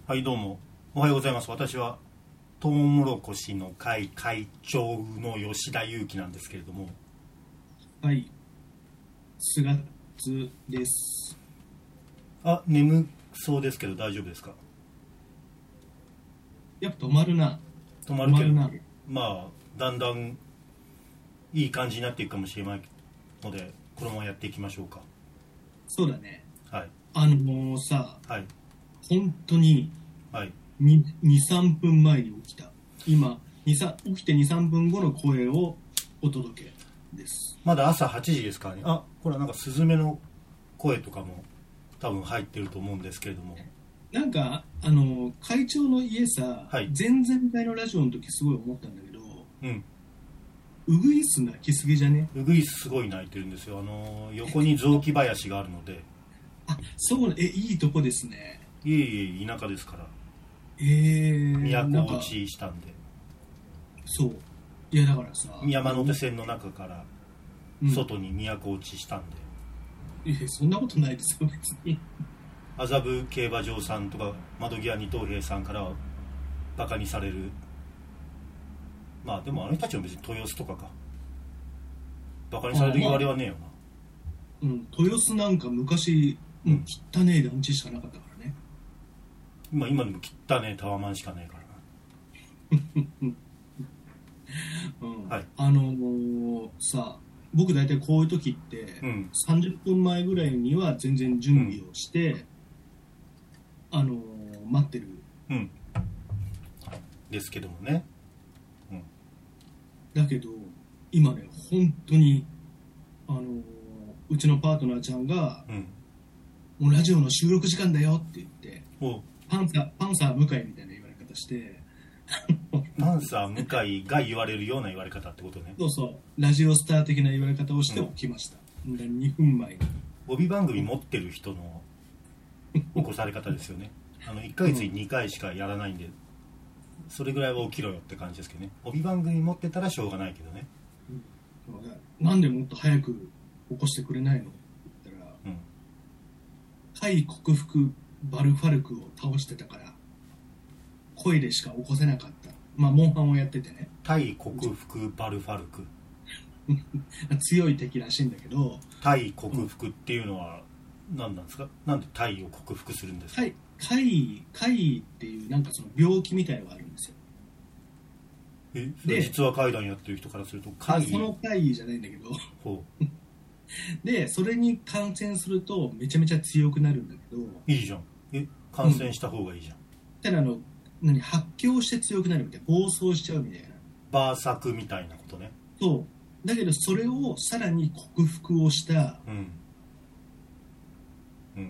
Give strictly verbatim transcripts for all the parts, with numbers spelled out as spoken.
はい、どうもおはようございます。私はトウモロコシの会会長の吉田裕樹なんですけれども。 はい、すがつです。 あ、眠そうですけど大丈夫ですか？ やっぱ止まるな。 止まるけど、 止まるな。 まあだんだんいい感じになっていくかもしれないので、このままやっていきましょうか。 そうだね。 はい。 あのー、さ、 はい。 本当にはい。 に、に、さんぷんまえに起きた。今、に、さん起きてに、さんぷんごの声をお届けです。 まだ朝はちじですからね。あ、これはなんかスズメの声とかも多分入ってると思うんですけれども。 なんか、あのー、会長の家さ、 はい、 前々回のラジオの時すごい思ったんだけど、 うん。 ウグイス鳴きすぎじゃね？ ウグイスすごい鳴いてるんですよ。あのー、横に雑木林があるので。 あ、そう、え、いいとこですね。 いえいえ、田舎ですから。 えー、 都落ちしたんで。 そう。いやだからさ、 山手線の中から外に都落ちしたんで、 うん、いやそんなことないですよ別に。 麻布競馬場さんとか窓際二等兵さんからはバカにされる。まあでもあの人たちも別に豊洲とかかバカにされる言われはねえよな。 うん、豊洲なんか昔、うん、汚ねえ団地しかなかったからね。 今今でも汚ねえタワマンしかねえからな。 うん、 はい、 あのー、さ、僕大体こういう時って、うん、さんじゅっぷんまえぐらいには全然準備をして、うん、あのー、待ってる、 うん、ですけどもね、うん、 だけど今ね本当にあのー、うちのパートナーちゃんが、うん、もうラジオの収録時間だよって言ってパンサー、パンサー向井みたいな言われ方してパンサー向井が言われるような言われ方ってことね。 そうそう、ラジオスター的な言われ方をして起きました、うん、にふんまえに。 帯番組持ってる人の起こされ方ですよね。あのいっかげつににかいしかやらないんで、それぐらいは起きろよって感じですけどね。帯番組持ってたらしょうがないけどね、 うん、なんでもっと早く起こしてくれないのって言ったら、うん、海克服バルファルクを倒してたから声でしか起こせなかった。まあモンハンをやっててね、 対克服バルファルク強い敵らしいんだけど、 対克服っていうのは何なんですか？なんで対を克服するんですか？ 怪怪っていうなんかその病気みたいのがあるんですよ。 え、それ実は怪談やってる人からすると怪異、その怪異じゃないんだけどほうでそれに感染するとめちゃめちゃ強くなるんだけど。 いいじゃん。え、感染した方がいいじゃん、うん、 ただあの何発狂して強くなるみたいな、暴走しちゃうみたいな、 バーサクみたいなことね。 そうだけどそれをさらに克服をしたうんうん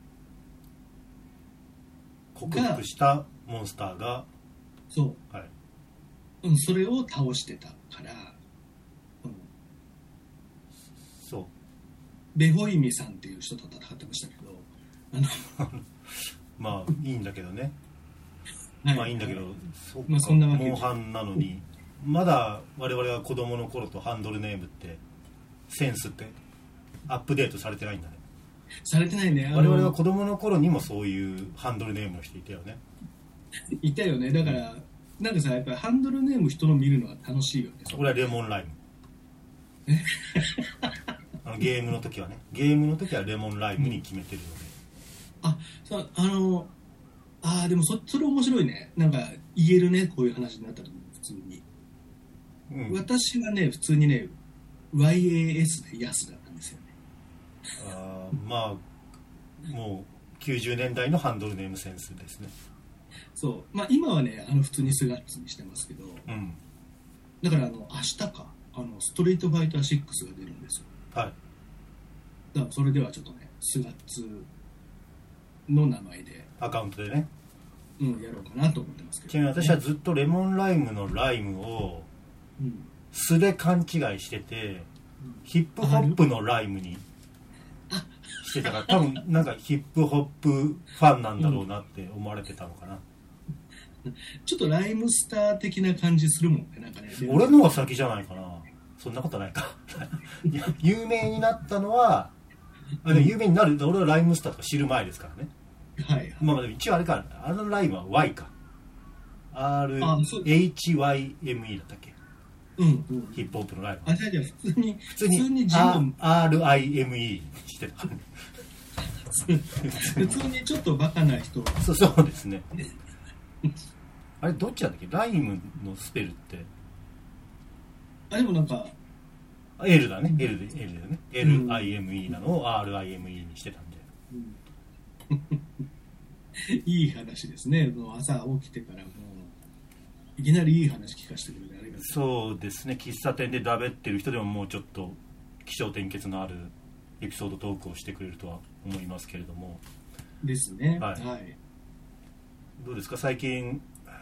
克服したモンスターがそう、はい、うん、それを倒してたから、うん、 そうベホイミさんっていう人と戦ってましたけど、 あのまあいいんだけどね、はい、まあいいんだけど、はい、そっか、 まあ、そんなわけモンハンなのに、うん、まだ我々が子供の頃とハンドルネームってセンスってアップデートされてないんだね。 されてないね。 我々が子供の頃にもそういうハンドルネームの人いたよね。 いたよね。だから、うん、なんかさ、やっぱりハンドルネーム人の見るのは楽しいよね。 これはレモンライムあのゲームの時はね、ゲームの時はレモンライムに決めてるので、 うん、あ、そう、あのあでも そ, それ面白いね。なんか言えるね、こういう話になった時に普通に、うん、私はね普通にね ワイエーエス で安だったんですよね。 あまあもうきゅうじゅうねんだいのハンドルネームセンスですね。 そう、まあ今はねあの普通にスガッツにしてますけど、うん、だからあの明日かあのストリートファイターシックスが出るんですよ。はい。だからそれではちょっとねスガッツの名前でアカウントでね、 うん、やろうかなと思ってますけど、 ちなみに私はずっとレモンライムのライムを素で勘違いしてて、うん、ヒップホップのライムにしてたから、多分なんかヒップホップファンなんだろうなって思われてたのかな、 うん、ちょっとライムスター的な感じするもんね、なんかね。 俺のが先じゃないかな。そんなことないかいや有名になったのはあ、でも有名になる、俺はライムスターとか知る前ですからね。 はい、 まあ一応あれか、あのライムは Y か アールエイチワイエムイー だったっけ。 うんうん、 ヒップホップのライム。 あ、じゃあじゃあ普通に普通に普通に アールアイエムイー にしてた普通にちょっとバカな人。 そうそうですねあれどっちなんだっけ、ライムのスペルって。 あでもなんか L だね、 L で L だね、 エルアイエムイー なのを アールアイエムイー にしてたんで、 うんいい話ですね。もう朝起きてからもういきなりいい話聞かせてくれてありがとう。 そうですね、喫茶店でだべってる人でももうちょっと起承転結のあるエピソードトークをしてくれるとは思いますけれども。 ですね、 はい、はい、どうですか最近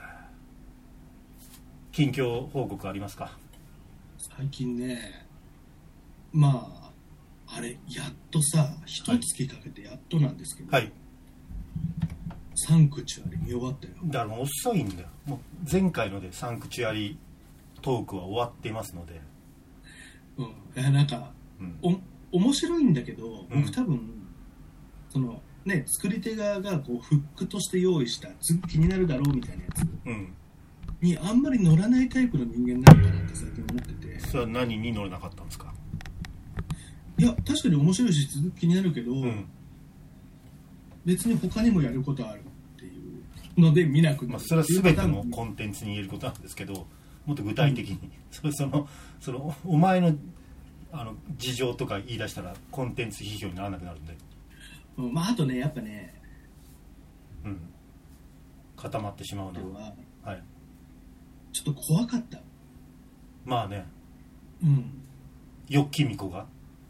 近況報告ありますか。 最近ね、まああれやっとさ一月かけてやっとなんですけど、はい、サンクチュアリ見終わったよ。 だからもう遅いんだよ。もう前回のでサンクチュアリトークは終わっていますので、 うん、いやなんか、うん、お面白いんだけど、僕、うん、多分そのね作り手側がこうフックとして用意した次気になるだろうみたいなやつ、うんにあんまり乗らないタイプの人間なのかなって最近思ってて。 それは何に乗れなかったんですか。 いや確かに面白いし続き気になるけど、うん、別に他にもやることあるっていうので見なくなる、 まあ、それは全てのコンテンツに言えることなんですけど、もっと具体的に、うん、それそのそのお前のあの事情とか言い出したらコンテンツ批評にならなくなるんで、 うん、まああとねやっぱね、 うん、固まってしまうのは、はい、 ちょっと怖かった。 まあね、 うん、 よっきみこが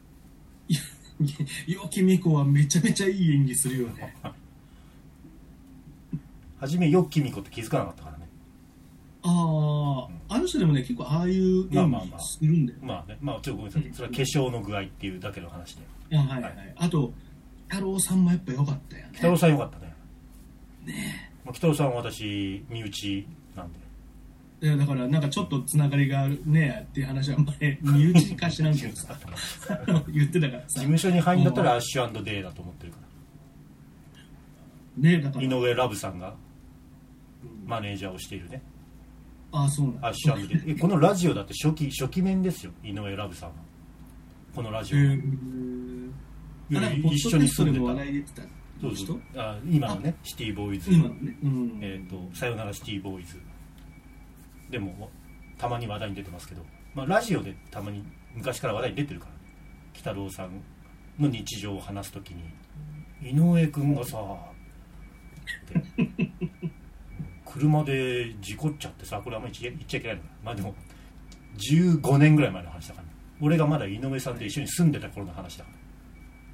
よきみこはめちゃめちゃいい演技するよね初めよっきみこって気づかなかったからね。 ああ、うん、あの人でもね結構ああいう演技するんだよ。 まあまあまあ、まあね、まあちょっとごめんなさい、うん、それは化粧の具合っていうだけの話で、 あ、はいはいはい、あと北郎さんもやっぱ良かったよね。 北郎さん良かったね。 ねえ、 まあ、北郎さんは私身内なんで、 いやだからなんかちょっとつながりがあるねっていう話は前身内かしらんけどさ言ってたからさ、 事務所に入るんだったらアッシュ&デイだと思ってるからね。だから井上ラブさんがマネージャーをしているね、 うん、ああそうなんだ。 アッシュ&デイこのラジオだって初期初期面ですよ、井上ラブさんはこのラジオ、えー、一緒に住んでた。話題出てたそうそう、あ今のねシティボーイズ、 今のね、うん、 えーとさよならシティボーイズでもたまに話題に出てますけど、まあ、ラジオでたまに昔から話題に出てるから、ね、北郎さんの日常を話すときに井上君がさって車で事故っちゃってさ、これあんまり言っちゃいけないのかな、まあでもじゅうごねんぐらい前の話だから、ね、俺がまだ井上さんと一緒に住んでた頃の話だから。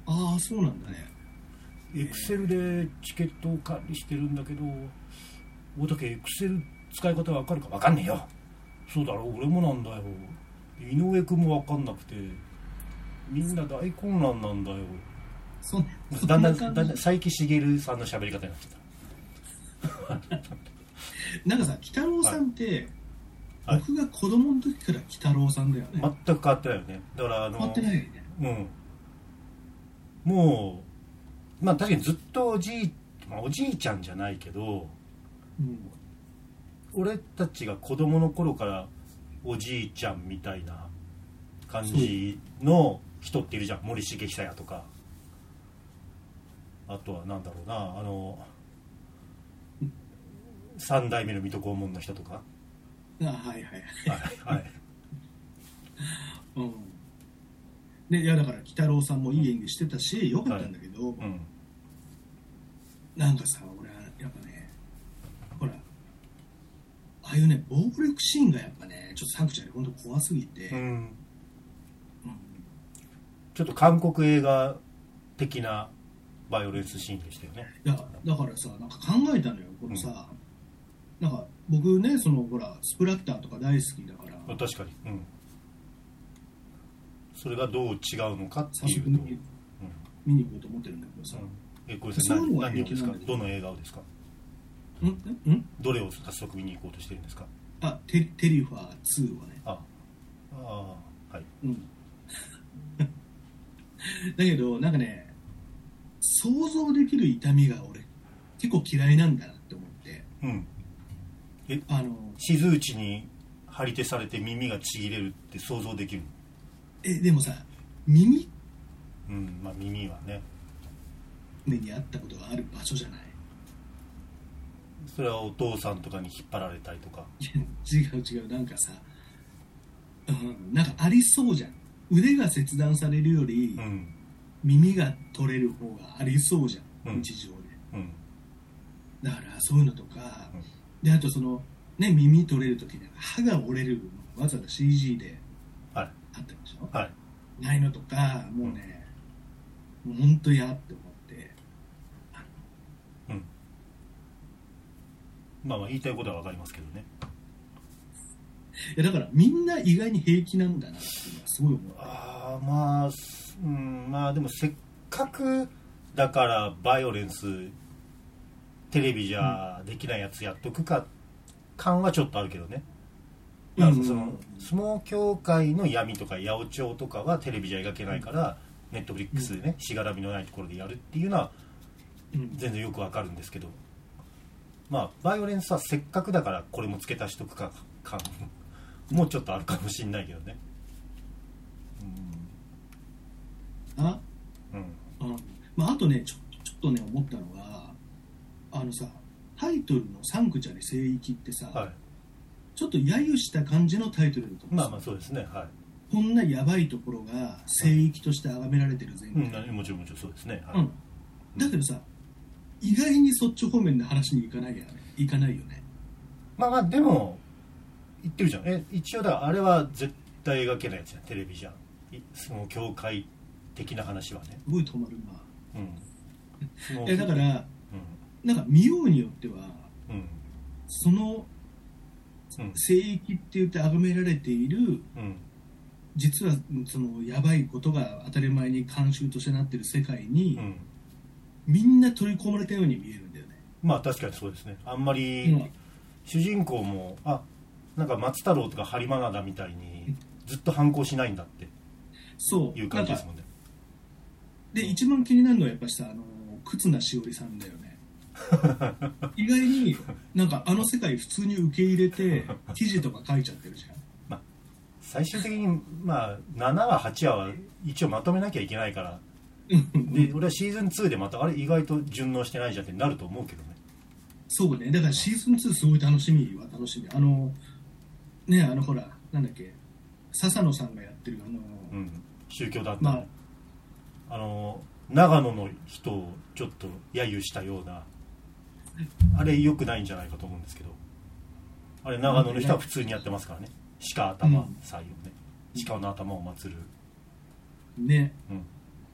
ああそうなんだね。 エクセルでチケットを管理してるんだけど、大竹エクセル使い方わかるか。わかんねえよ。そうだろう、俺もなんだよ。井上君もわかんなくてみんな大混乱なんだよ。 そだんだんだんだん佐伯茂さんの喋り方になってたなんかさ、北郎さんって、はい、僕が子供の時から北郎さんだよね。 全く変わってないよね。だからあの変わってないよね。 うん。もうまあ確かにずっとおじい、まあ、おじいちゃんじゃないけど、うん、俺たちが子供の頃からおじいちゃんみたいな感じの人っているじゃん。森重久彌とか、あとはなんだろうな、あの三代目の水戸黄門の人とか。 あ、はいはいはいはいうん、で、いやだから鬼太郎さんもいい演技してたしよかったんだけど、はい、うん、なんかさ、俺はやっぱね、ほらああいうね暴力シーンがやっぱねちょっとサンクチュアリ本当怖すぎて、うんうん、 ちょっと韓国映画的なバイオレンスシーンでしたよね。 いやだからさ、なんか考えたのよ、このさ、うん、なんか僕ね、そのほらスプラッターとか大好きだから。 確かに、うん、それがどう違うのかっていうと、うん、 見に行こうと思ってるんだけどさ、 うん、えこれさ何, 何をですか、どの映画をですか、 んんどれを早速見に行こうとしてるんですか。 あ、テ, テリファーツーはね。 ああ、はい、 うん、だけどなんかね、想像できる痛みが俺結構嫌いなんだなって思って、 うん、えあの静打ちに張り手されて耳がちぎれるって想像できる？ えでもさ耳、 うんまあ耳はね目にあったことがある場所じゃない。 それはお父さんとかに引っ張られたりとか。 いや違う違う、なんかさ、うん、なんかありそうじゃん。腕が切断されるより、うん、耳が取れる方がありそうじゃん、うん、日常で、うん、だからそういうのとか、うん、であとそのね耳取れる時に歯が折れるのわざわざ シージー であったでしょ、はい、ないのとかもうね、うん、もう本当嫌って思って、 うん、まあまあ言いたいことは分かりますけどね。 いやだからみんな意外に平気なんだなっていうのはすごい思う。 ああまあ、うん、まあでもせっかくだからバイオレンステレビじゃできないやつやっとくか感はちょっとあるけどね。まあその相撲協会の闇とか八百長とかはテレビじゃ描けないから、うん、ネットフリックスでねしがらみのないところでやるっていうのは全然よくわかるんですけど、まあバイオレンスはせっかくだからこれも付け足しとくか感もうちょっとあるかもしれないけどね。 うん、あ、うん、あ、まああとねちょ、ちょっとね思ったのがあのさタイトルのサンクチャリ聖域ってさ、はい、ちょっと揶揄した感じのタイトルだと思う。 まあまあそうですね、はい。 こんなやばいところが聖域として崇められてる前提、 うん、もちろんもちろんそうですね、はい、 うん、だけどさ意外にそっち方面の話に行かないよね。行かないよね。 まあまあでも言ってるじゃん。え一応だあれは絶対描けないやつじゃんテレビじゃん。その教会的な話はねすごい止まるな、うん、えだから、うん、なんか見ようによっては、うん、その、うん、聖域って言って崇められている、うん、実はそのやばいことが当たり前に慣習としてなっている世界に、うん、みんな取り込まれたように見えるんだよね。 まあ確かにそうですね。あんまり、うん、主人公もあなんか松太郎とか播磨灘みたいにずっと反抗しないんだってそういう感じですもんね。 で一番気になるのはやっぱしさあの忽那しおりさんだよね意外になんかあの世界普通に受け入れて記事とか書いちゃってるじゃん、 まあ、最終的に、まあ、ななわはちわは一応まとめなきゃいけないからで俺はシーズンツーでまたあれ意外と順応してないじゃんってなると思うけどね。 そうね、だからシーズンツーすごい楽しみは楽しみ。あのねあのほらなんだっけ笹野さんがやってるあの、 うん、宗教団体、まあ、あの長野の人をちょっと揶揄したようなあれ良くないんじゃないかと思うんですけど、あれ長野の人は普通にやってますからね。鹿頭祭をね、うん、鹿の頭を祀るね、うん、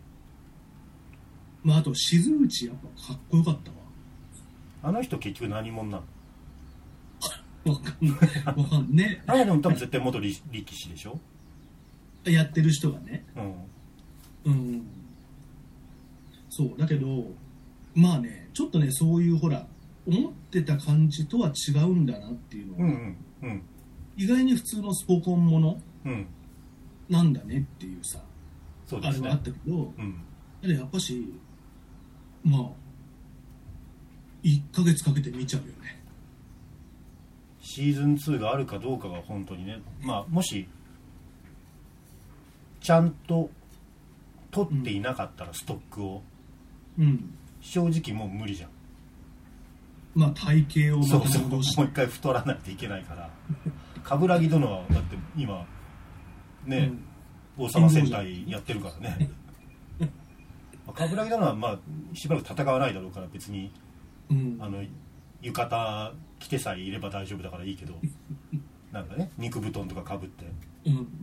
まああと静内やっぱかっこよかったわ。 あの人結局何者なのわかんないわかんねあれでも多分絶対元力士でしょやってる人がね、うん、うん、そうだけどまあねちょっとねそういうほら思ってた感じとは違うんだなっていうのが、うんうんうん、意外に普通のスポコンもの、うん、なんだねっていうさ、そうですね、あれはあったけど、うん、でやっぱしまあいっかげつかけて見ちゃうよね。 シーズンツーがあるかどうかが本当にね、まあもしちゃんと取っていなかったらストックを、うん、正直もう無理じゃん。 まあ体型をまた戻してそうそうもう一回太らないといけないから冠城殿はだって今ね、うん、王様戦隊やってるからね冠城殿はまあしばらく戦わないだろうから別に、うん、あの浴衣着てさえいれば大丈夫だからいいけどなんかね肉布団とかかぶって、うんうんうん、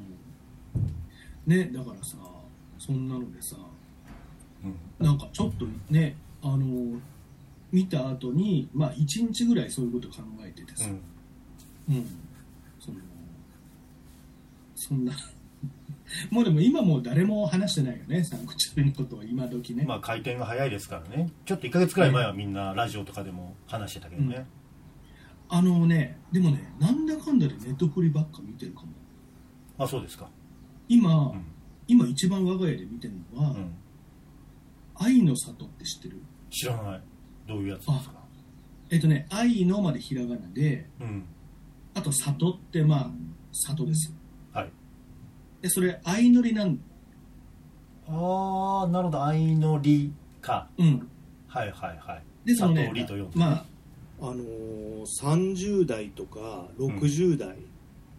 ねだからさそんなのでさ、うん、なんかちょっとねあの見た後にまあいちにちぐらいそういうこと考えててさ、うんうん、そのそんなもうでも今もう誰も話してないよねサンクチュアリのことを今時ね。 まあ回転が早いですからね。ちょっといっかげつくらい前はみんなラジオとかでも話してたけどね、 うん、あのねでもねなんだかんだでネットフリばっか見てるかも。 あそうですか。 今、うん、今一番我が家で見てるのは、うん、愛の里って知ってる？ 知らない。 どういうやつですか？ えっとね、愛のまでひらがなで、うん、あと里ってまあ里ですよ。はい。でそれ相乗りなんああ、なるほど、相乗りか。うん。はいはいはい。 でそのね、まああのー、さんじゅう代とかろくじゅう代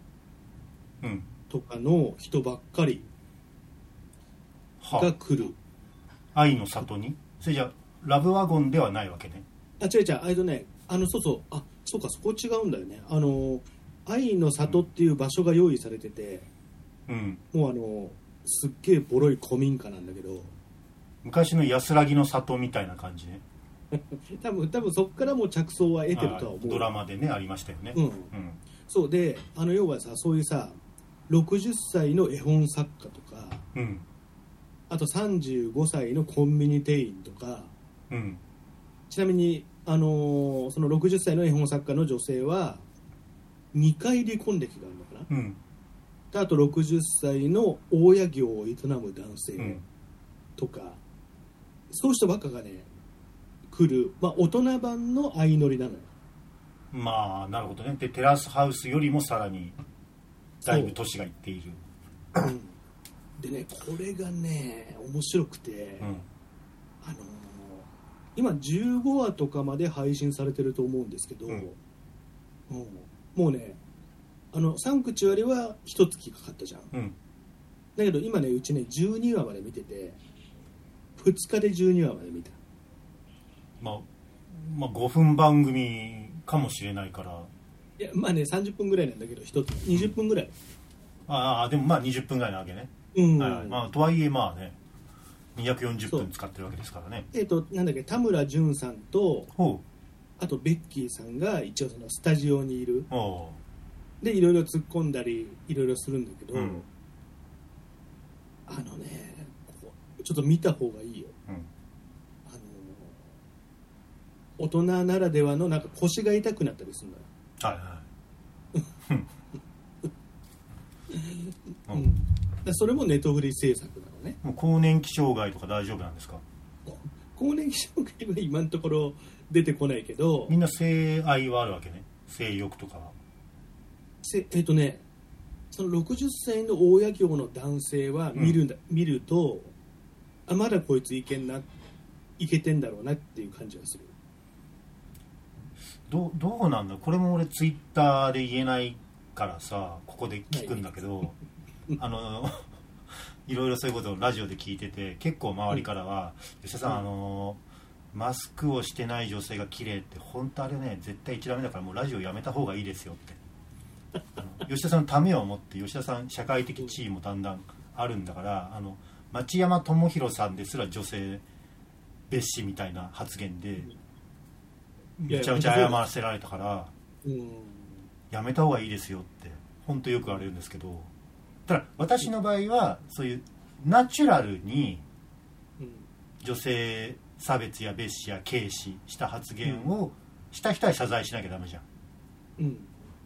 とかの人ばっかりが来る、うん、 愛の里に。それじゃラブワゴンではないわけね。 あ、違う違う、あれとね、あのそうそう、あ、そうか、そこ違うんだよね。あの愛の里っていう場所が用意されてて、うん、もうあのすっげえボロい古民家なんだけど、 昔の安らぎの里みたいな感じね。 多分多分そこからも着想は得てるとは思う。 ドラマでねありましたよね。うん、うん、 そうで、あの要はさ、そういうさろくじゅっさいの絵本作家とか、うん、あとさんじゅうごさいのコンビニ店員とか、うん、ちなみに、あのー、そのろくじゅっさいの絵本作家の女性はにかい離婚歴があるのかな、うん、あとろくじゅっさいの大家業を営む男性とか、うん、そういう人ばっかがね来る、まあ、大人版の相乗りなのよ。 まあなるほどね。でテラスハウスよりもさらにだいぶ年がいっている、 うん、でね、これがね面白くて、うん、あのー、今じゅうごわとかまで配信されてると思うんですけど、うんうん、もうね、あのサンクチュアリはいっかげつかかったじゃん、うん、だけど今ねうちねじゅうにわまで見ててふつかでじゅうにわまで見た。 まあ、まあごふん番組かもしれないから、 いやまあねさんじゅっぷんぐらいなんだけどひとつにじゅっぷんぐらい、うん、 ああでもまあにじゅっぷんぐらいなわけね、うんはいはいまあ、とはいえまあねにひゃくよんじゅっぷん使ってるわけですからね。 えっ、ー、となんだっけ、田村淳さんとあとベッキーさんが一応そのスタジオにいるでいろいろ突っ込んだりいろいろするんだけど、うん、あのねちょっと見た方がいいよ、うん、あの大人ならではのなんか腰が痛くなったりするんだよ。はいはいうん、だそれもネトフリ制作なのね。 もう更年期障害とか大丈夫なんですか？ 更年期障害は今のところ出てこないけど、 みんな性愛はあるわけね。性欲とかはせえっ、ー、とねそのろくじゅっさいの大家業の男性は見るんだ、うん、見るとあまだこいついけんないけてんだろうなっていう感じがする。 ど, どうなんだこれも俺ツイッターで言えないからさここで聞くんだけど、はい、あのいろいろそういうことをラジオで聞いてて結構周りからは、うん、吉田さん、うん、あのマスクをしてない女性が綺麗って本当あれね絶対一ダメだからもうラジオやめた方がいいですよってあの吉田さんのためを思って吉田さん社会的地位もだんだんあるんだからあの町山智博さんですら女性蔑視みたいな発言でめちゃめちゃ謝らせられたからやめた方がいいですよって本当よく言われるんですけど、ただ私の場合はそういうナチュラルに女性差別や蔑視や軽視した発言をした人は謝罪しなきゃダメじゃん、うん、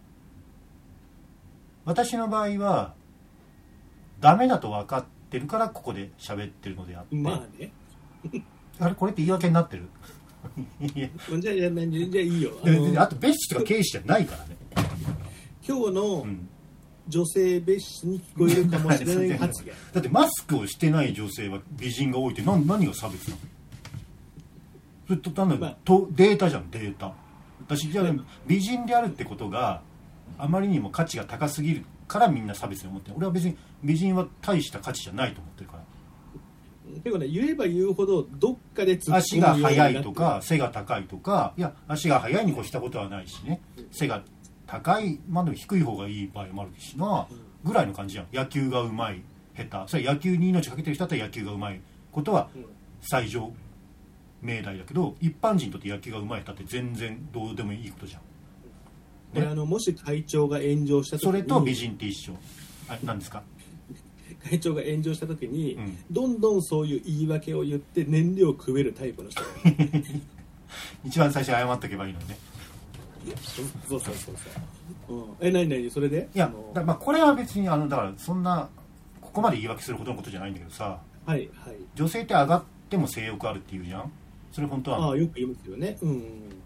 私の場合はダメだと分かってるからここで喋ってるのであって、まあねあれこれって言い訳になってるじゃあじゃあじゃあいいよ。 あ, のあと蔑視とか軽視じゃないからね。 今日の女性蔑視に聞こえるかもしれない発言だってマスクをしてない女性は美人が多いって何, 何が差別なの？それと単なる、まあ、とデータじゃん。データ私じゃあ、ね、美人であるってことがあまりにも価値が高すぎるからみんな差別に思ってる。俺は別に美人は大した価値じゃないと思ってるから。 結構ね、言えば言うほどどっかで突っ込む足が速いとか背が高いとか、いや足が速いに越したことはないしね、背が高いまで低い方がいい場合もあるしなぐらいの感じじゃん。野球がうまい下手、それ野球に命かけてる人だったら野球がうまいことは最上命題だけど、一般人にとって野球がうまい下手って全然どうでもいいことじゃん。 これあのもし会長が炎上した時にそれと美人って一緒。あ、何ですか？ 会長が炎上した時に、うん、どんどんそういう言い訳を言って燃料をくべるタイプの人一番最初謝っとけばいいのにね。 そうそうそうそう、うん、え何何それでいやだ、まあ、これは別にあのだからそんなここまで言い訳するほどのことじゃないんだけどさ、はいはい、女性って上がっても性欲あるって言うじゃん、 それ本当はああよく言いますよね。うん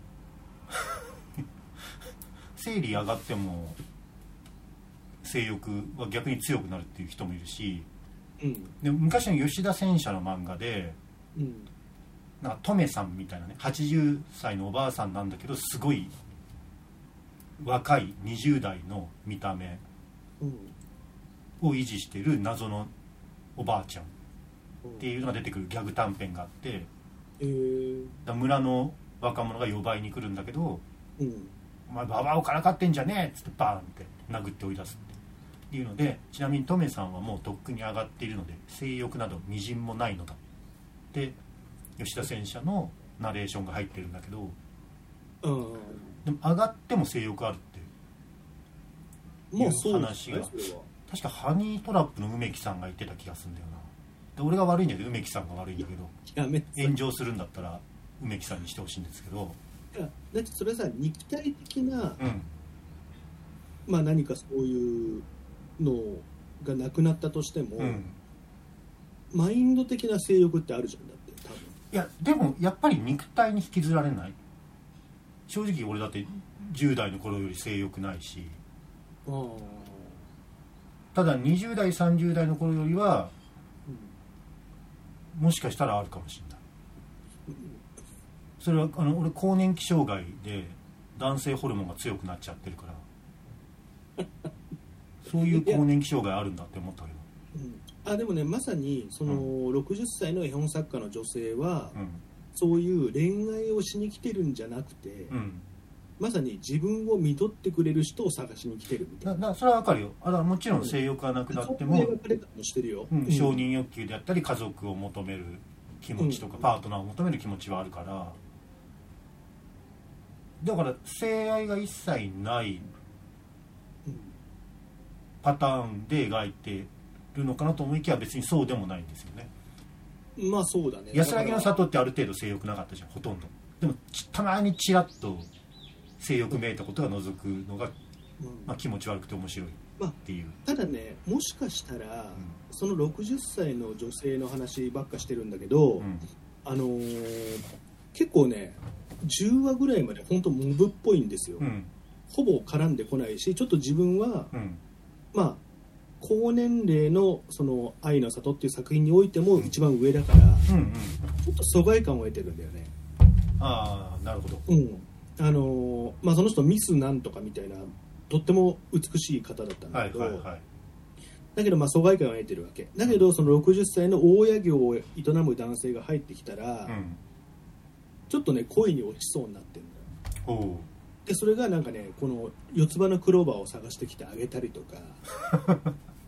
生理上がっても性欲は逆に強くなるっていう人もいるし、うん、で昔の吉田戦車の漫画で、うん、なんかトメさんみたいなねはちじゅっさいのおばあさんなんだけどすごい若いにじゅう代の見た目を維持してる謎のおばあちゃんっていうのが出てくるギャグ短編があって、えー、だ村の若者が呼ばいに来るんだけど、うん、お前ババアをからかってんじゃねえっつってバーンって殴って追い出すっていうので、ちなみにトメさんはもうとっくに上がっているので性欲などみじんもないのだって吉田戦車のナレーションが入ってるんだけど、うん、でも上がっても性欲あるっていう話が確かハニートラップの梅木さんが言ってた気がするんだよな。で俺が悪いんだけど梅木さんが悪いんだけど炎上するんだったら梅木さんにしてほしいんですけど、 いやだってそれさ肉体的な、うん、まあ何かそういうのがなくなったとしても、うん、マインド的な性欲ってあるじゃん。だって多分いやでもやっぱり肉体に引きずられない。正直俺だってじゅう代の頃より性欲ないし、あただにじゅう代さんじゅう代の頃よりは、うん、もしかしたらあるかもしれない。それはあの俺更年期障害で男性ホルモンが強くなっちゃってるからそういう更年期障害あるんだって思ったけど、 うん、あでもねまさにその、うん、ろくじゅっさいの絵本作家の女性は、うん、そういう恋愛をしに来てるんじゃなくて、うん、まさに自分を見とってくれる人を探しに来てるみたいな。 だだそれはわかるよ。あだもちろん性欲がなくなっても、うんうん、承認欲求であったり家族を求める気持ちとか、うん、パートナーを求める気持ちはあるから、だから性愛が一切ないパターンで描いてるのかなと思いきや別にそうでもないんですよね。 まあそうだね。 安らぎの里ってある程度性欲なかったじゃんほとんど。でもたまにチラッと性欲めいたことが覗くのが、うんまあ、気持ち悪くて面白いっていう、まあ、ただねもしかしたら、うん、そのろくじゅっさいの女性の話ばっかしてるんだけど、うん、あのー、結構ねじゅうわぐらいまで本当モブっぽいんですよ、うん、ほぼ絡んでこないしちょっと自分は、うん、まあ高年齢のその愛の里っていう作品においても一番上だから、うんうん、ちょっと疎外感を得てるんだよね。 ああなるほど、 うんあのまあ、その人ミスなんとかみたいなとっても美しい方だったんだけど、はいはいはい、だけどまあ疎外感を得てるわけだけど、そのろくじゅっさいの大家業を営む男性が入ってきたら、うん、ちょっとね恋に落ちそうになってるんだよ。でそれがなんかねこの四つ葉のクローバーを探してきてあげたりとか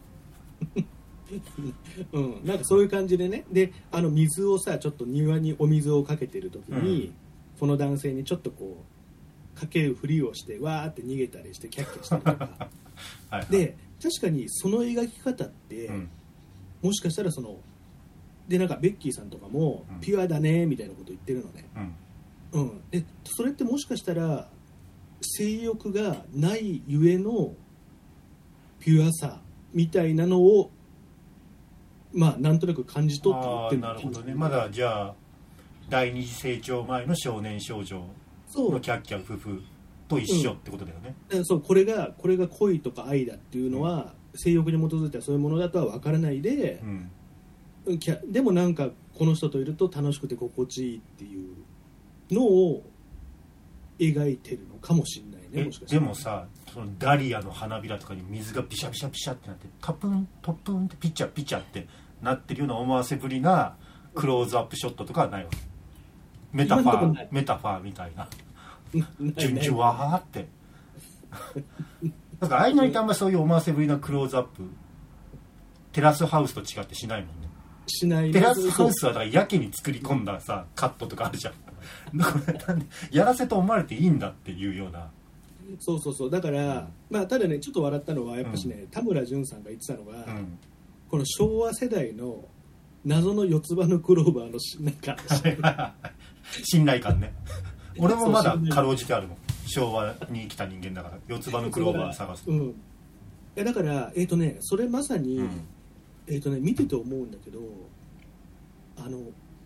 うん、なんかそういう感じでね。であの水をさちょっと庭にお水をかけてる時に、うん、この男性にちょっとこうかけるふりをしてわーって逃げたりしてキャッキャしたりとかはい、はい、で確かにその描き方って、うん、もしかしたらそのでなんかベッキーさんとかも、うん、ピュアだねみたいなこと言ってるのね、うんうん、でそれってもしかしたら性欲がないゆえのピュアさみたいなのをまあなんとなく感じ取って言ってる。 あなるほどね。まだじゃあ第二次成長前の少年少女のキャッキャ夫婦と一緒ってことだよね。 うん、そうこれがこれが恋とか愛だっていうのは、うん、性欲に基づいたそういうものだとは分からないで、うん、でもなんかこの人といると楽しくて心地いいっていうのを描いてるのかもしれないね。もしかしたらでもさそのダリアの花びらとかに水がビシャビシャビシャってなってタプントプンってピチャピチャってなってるような思わせぶりなクローズアップショットとかはないわけ。メタファーメタファーみたいなジュンジュワーってだからあいのにってあんまそういう思わせぶりなクローズアップテラスハウスと違ってしないもんね。 しないね。 テラスハウスはだからやけに作り込んださカットとかあるじゃんやらせと思われていいんだっていうような。 そうそうそうだから、うん、まあただねちょっと笑ったのはやっぱしね、うん、田村淳さんが言ってたのが、うん、この昭和世代の謎の四つ葉のクローバーのなんか信頼感ね俺もまだかろうじてあるもん。昭和に生きた人間だから四つ葉のクローバー探す。 うん、だ, だからえっ、ー、とねそれまさに、うん、えっ、ー、とね見てて思うんだけどあの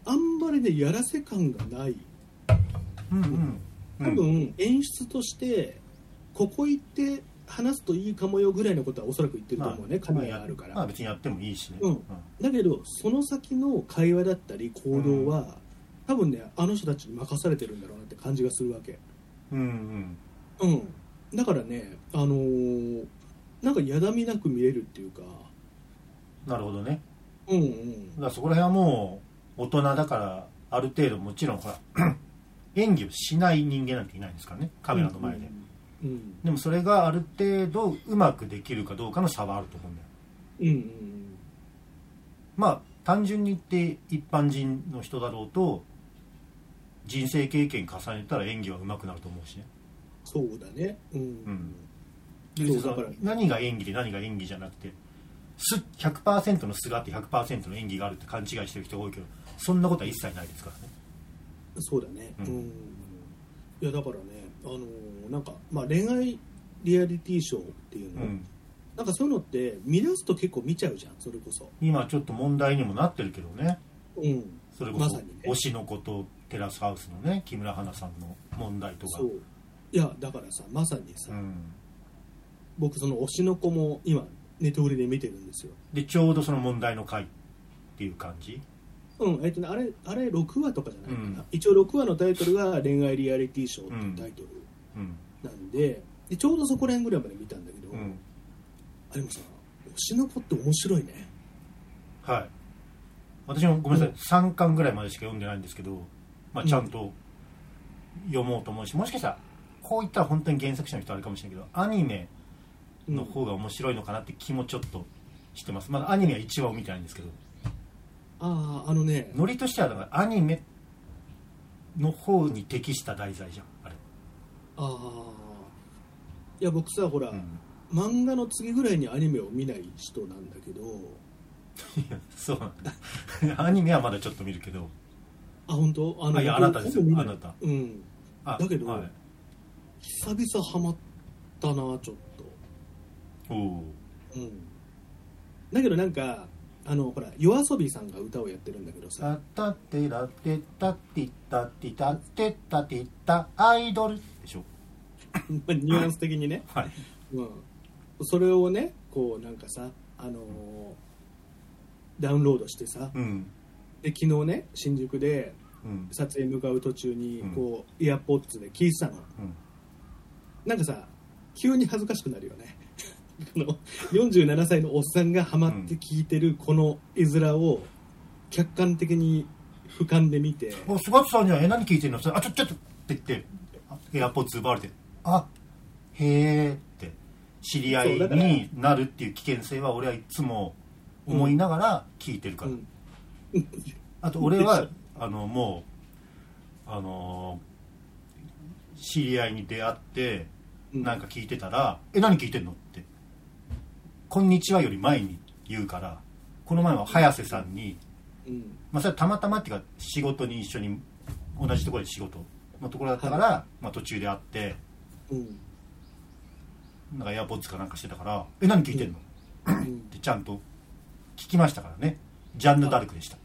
あんまりねやらせ感がない、 うんうん、 多分演出としてここ行って話すといいかもよぐらいのことはおそらく言ってると思うね、カメラがあるから、 まあ別にやってもいいしね、 うんうん、だけどその先の会話だったり行動は、うん、多分ねあの人たちに任されてるんだろうなって感じがするわけ、 うんうんうん、だからねあのー、なんかやだみなく見れるっていうか。 なるほどね、 うんうん、 だからそこら辺はもう大人だからある程度もちろんほら演技をしない人間なんていないんですからね、カメラの前で、うんうんうん、でもそれがある程度うまくできるかどうかの差はあると思うんだよ、 うんうんうん、 まあ単純に言って一般人の人だろうと人生経験重ねたら演技はうまくなると思うしね。 そうだね、うん、うん、 でそうだから何が演技で何が演技じゃなくて ひゃくパーセント の素があって ひゃくパーセント の演技があるって勘違いしてる人が多いけど、そんなことは一切ないですからね。 そうだね、うん、うん、いやだからねあのー、なんか、まあ、恋愛リアリティショーっていうの、うん、なんかそういうのって見出すと結構見ちゃうじゃん。それこそ今ちょっと問題にもなってるけどね、 うん、 それこそ、まさにね、推しの子とテラスハウスのね木村花さんの問題とか。 そういやだからさまさにさ、うん、僕その推しの子も今ネトフリで見てるんですよ。 でちょうどその問題の回っていう感じ。 うんえっとね、あれあれろくわとかじゃないかな、うん、一応ろくわのタイトルが恋愛リアリティショーっていうタイトルなんで、でちょうどそこら辺ぐらいまで見たんだけど、うん、あれもさ推しの子って面白いね。 はい、私もごめんなさい、うん、さんかんぐらいまでしか読んでないんですけど、まあ、ちゃんと読もうと思うし、もしかしたらこういったら本当に原作者の人あるかもしれないけどアニメの方が面白いのかなって気もちょっとしてます。まだアニメはいちわを見てないんですけど、 あああのねノリとしてはだからアニメの方に適した題材じゃんあれ。 ああいや僕さほら、うん、漫画の次ぐらいにアニメを見ない人なんだけどいやそうなんだアニメはまだちょっと見るけど。 あ本当あのあいやあなたですよあなた、 うん、だけど、はい、久々ハマったなちょっと。 おお、 うん、だけどなんかあのほら夜遊びさんが歌をやってるんだけどさタッテラテタティタティタテタティタアイドルでしょニュアンス的にね、 はいうん、それをねこうなんかさあのー、ダウンロードしてさ、うん、で昨日ね新宿で撮影向かう途中にこう、うん、イヤーポッツで聞いてたの、うん、なんかさ急に恥ずかしくなるよねのよんじゅうななさいのおっさんがハマって聞いてるこの絵面を客観的に俯瞰で見て、 お菅津さんにはえ何聞いてるの、あちょちょっとって言ってエアポッツ奪われて、あへーって知り合いになるっていう危険性は俺はいつも思いながら聞いてるから、うんうん、あと俺はあのもうあの知り合いに出会ってなんか聞いてたら、うん、え何聞いてんのってこんにちはより前に言うから、この前は早瀬さんに、うん、まあそれはたまたまっていうか仕事に一緒に同じところで仕事のところだったから、はい、まあ途中で会って、うん、なんかエアポッツかなんかしてたからえ何聞いてんの、うん、ってちゃんと聞きましたからね。ジャンヌ・ダルクでした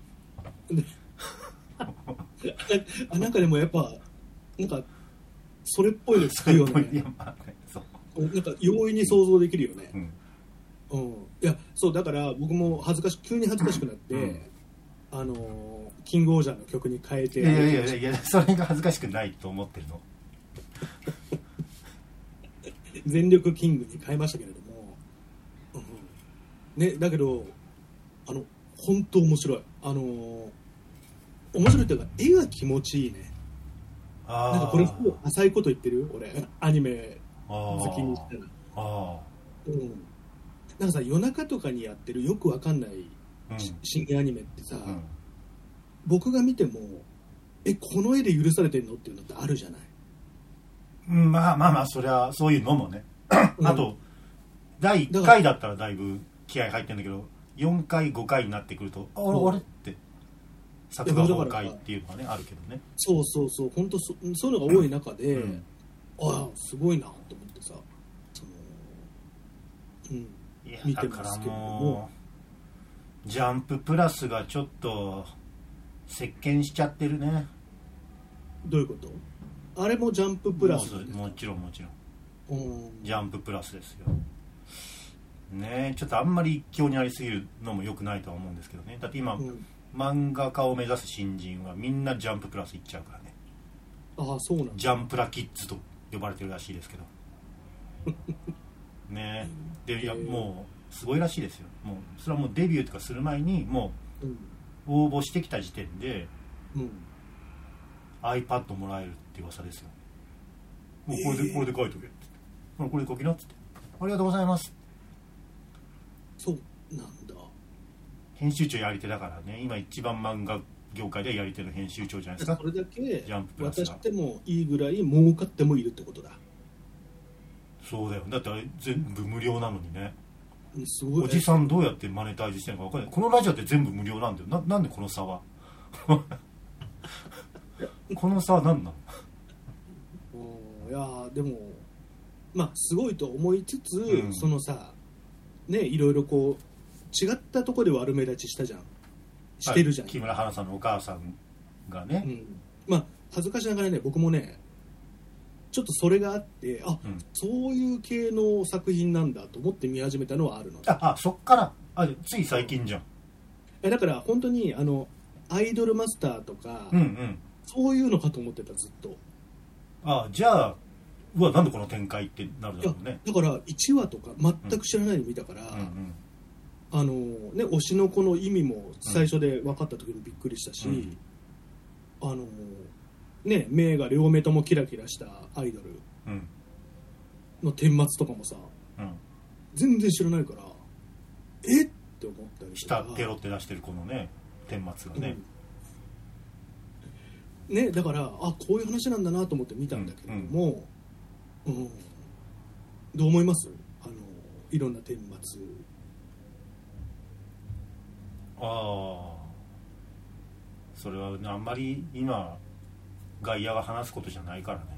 あなんかでもやっぱなんかそれっぽいの聞くよね。いや、まあね、そうなんか容易に想像できるよね、うんうん、いやそうだから僕も恥ずかし急に恥ずかしくなって、うん、あのキングオージャーの曲に変えて、 いやいやいやいやそれが恥ずかしくないと思ってるの全力キングに変えましたけれども、うんね、だけどあの本当面白い、あの面白いっていうか絵が気持ちいいね。あなんかこれ浅いこと言ってる俺アニメ好きにしたらあ、うん、なんかさ夜中とかにやってるよくわかんない、うん、深夜アニメってさ、うん、僕が見てもえこの絵で許されてんのっていうのってあるじゃない、 うん、まあまあまあそりゃそういうのもねあと、うん、だいいっかいだったらだいぶ気合入ってるんだけどよんかいごかいになってくるとあれ、うん、あれって作画崩壊っていうのがねあるけどね。そうそうそう本当 そ, そういうのが多い中で、うん、ああすごいなと思ってさその、うん、いや見てますけどもジャンププラスがちょっと席巻しちゃってるね。 どういうこと？あれもジャンププラス？ もちろんもちろんジャンププラスですよね。ちょっとあんまり一強になりすぎるのも良くないとは思うんですけどね。だって今、うん、漫画家を目指す新人はみんなジャンププラス行っちゃうからね。 ああ、そうなんだ。 ジャンプラキッズと呼ばれてるらしいですけどね。で、いやもうすごいらしいですよ。もうそれはもうデビューとかする前にもう応募してきた時点で、うん、iPad もらえるって噂ですよ。もうこれで、えー、これで書いとけって、これで書きなっつって、ありがとうございます。 そうなんだ。 編集長やり手だからね。今一番漫画業界でやり手の編集長じゃないですか。 それだけジャンププラスが渡してもいいぐらい儲かってもいるってことだ。 そうだよ。だってあれ全部無料なのにね。 すごい。 おじさんどうやってマネタイズしてるのか分かんない。このラジオって全部無料なんだよ。 な, なんでこの差はこの差は何なの？ いやでもまあすごいと思いつつ、うん、そのさね、いろいろこう違ったところで悪目立ちしたじゃん、してるじゃん、 はい、木村花さんのお母さんがね、 うん、まあ恥ずかしながらね、僕もねちょっとそれがあって、あ、うん、そういう系の作品なんだと思って見始めたのはあるの。 ああ、そっからあつい最近じゃん。 えだから本当にあのアイドルマスターとか、うんうん、そういうのかと思ってた、ずっと。 あじゃあうわなんでこの展開ってなるだろうね。 だからいちわとか全く知らないの見たから、うんうんうん、あのね、推しの子の意味も最初で分かった時にびっくりしたし、うん、あのね、目が両目ともキラキラしたアイドルの顛末とかもさ、うん、全然知らないからえって思ったりとか、下ペロって出してるこのね顛末がね、 うん、ね、だからあこういう話なんだなと思って見たんだけども、うんうん、どう思います？あのいろんな顛末。 ああ、それはあんまり今外野が話すことじゃないからね